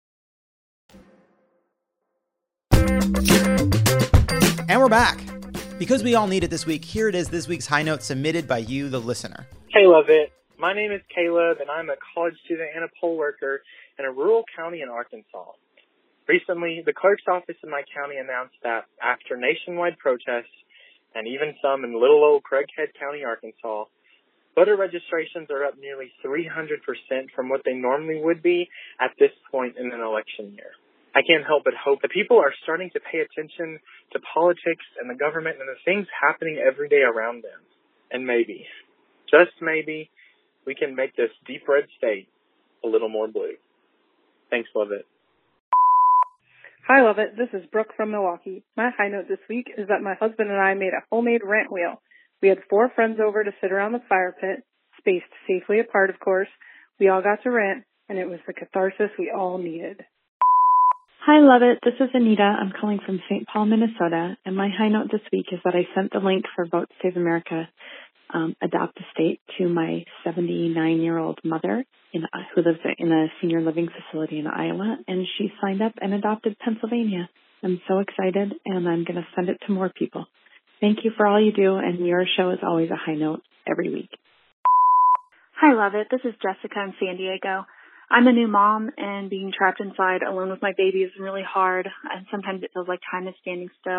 And we're back. Because we all need it this week, here it is, this week's high note submitted by you, the listener. Hey, Love It. My name is Caleb, and I'm a college student and a poll worker in a rural county in Arkansas. Recently, the clerk's office in my county announced that after nationwide protests, and even some in little old Craighead County, Arkansas, voter registrations are up nearly 300% from what they normally would be at this point in an election year. I can't help but hope that people are starting to pay attention to politics and the government and the things happening every day around them. And maybe, just maybe, we can make this deep red state a little more blue. Thanks, Love It. Hi, Love It. This is Brooke from Milwaukee. My high note this week is that my husband and I made a homemade rant wheel. We had 4 friends over to sit around the fire pit, spaced safely apart, of course. We all got to rant, and it was the catharsis we all needed. Hi, Love It. This is Anita. I'm calling from St. Paul, Minnesota, and my high note this week is that I sent the link for Vote Save America, Adopt a State to my 79-year-old mother who lives in a senior living facility in Iowa, and she signed up and adopted Pennsylvania. I'm so excited, and I'm going to send it to more people. Thank you for all you do, and your show is always a high note every week. Hi, Love It. This is Jessica in San Diego. I'm a new mom, and being trapped inside alone with my baby is really hard, and sometimes it feels like time is standing still.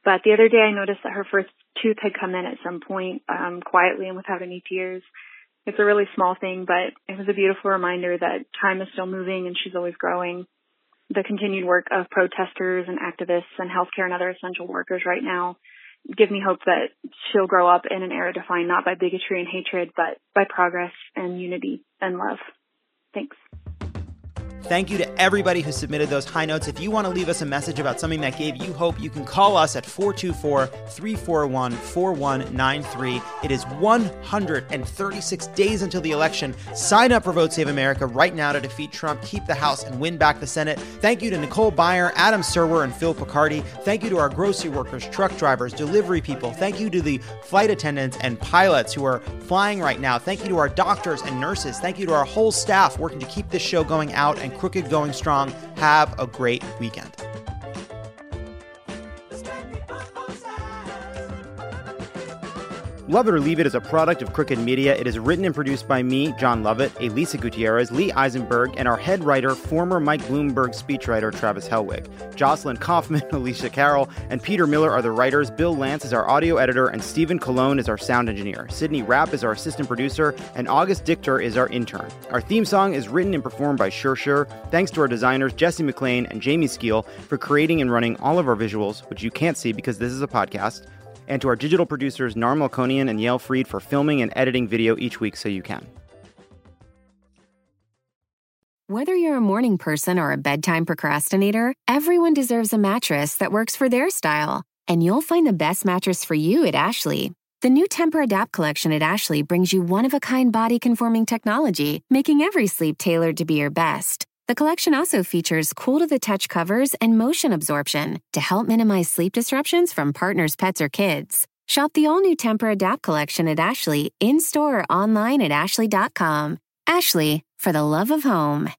But the other day I noticed that her first tooth had come in at some point, quietly and without any tears. It's a really small thing, but it was a beautiful reminder that time is still moving and she's always growing. The continued work of protesters and activists and healthcare and other essential workers right now give me hope that she'll grow up in an era defined not by bigotry and hatred, but by progress and unity and love. Thanks. Thank you to everybody who submitted those high notes. If you want to leave us a message about something that gave you hope, you can call us at 424-341-4193. It is 136 days until the election. Sign up for Vote Save America right now to defeat Trump, keep the House, and win back the Senate. Thank you to Nicole Byer, Adam Serwer, and Phil Picardi. Thank you to our grocery workers, truck drivers, delivery people. Thank you to the flight attendants and pilots who are flying right now. Thank you to our doctors and nurses. Thank you to our whole staff working to keep this show going out and Crooked going strong. Have a great weekend. Love It or Leave It is a product of Crooked Media. It is written and produced by me, John Lovett, Elisa Gutierrez, Lee Eisenberg, and our head writer, former Mike Bloomberg speechwriter Travis Helwig. Jocelyn Kaufman, Alicia Carroll, and Peter Miller are the writers. Bill Lance is our audio editor, and Stephen Colon is our sound engineer. Sydney Rapp is our assistant producer, and August Dichter is our intern. Our theme song is written and performed by Sure. Thanks to our designers, Jesse McLean and Jamie Skeel, for creating and running all of our visuals, which you can't see because this is a podcast. And to our digital producers, Narm Melkonian and Yael Fried, for filming and editing video each week so you can. Whether you're a morning person or a bedtime procrastinator, everyone deserves a mattress that works for their style. And you'll find the best mattress for you at Ashley. The new Tempur-Adapt collection at Ashley brings you one-of-a-kind body-conforming technology, making every sleep tailored to be your best. The collection also features cool-to-the-touch covers and motion absorption to help minimize sleep disruptions from partners, pets, or kids. Shop the all-new Tempur-Adapt collection at Ashley, in-store or online at ashley.com. Ashley, for the love of home.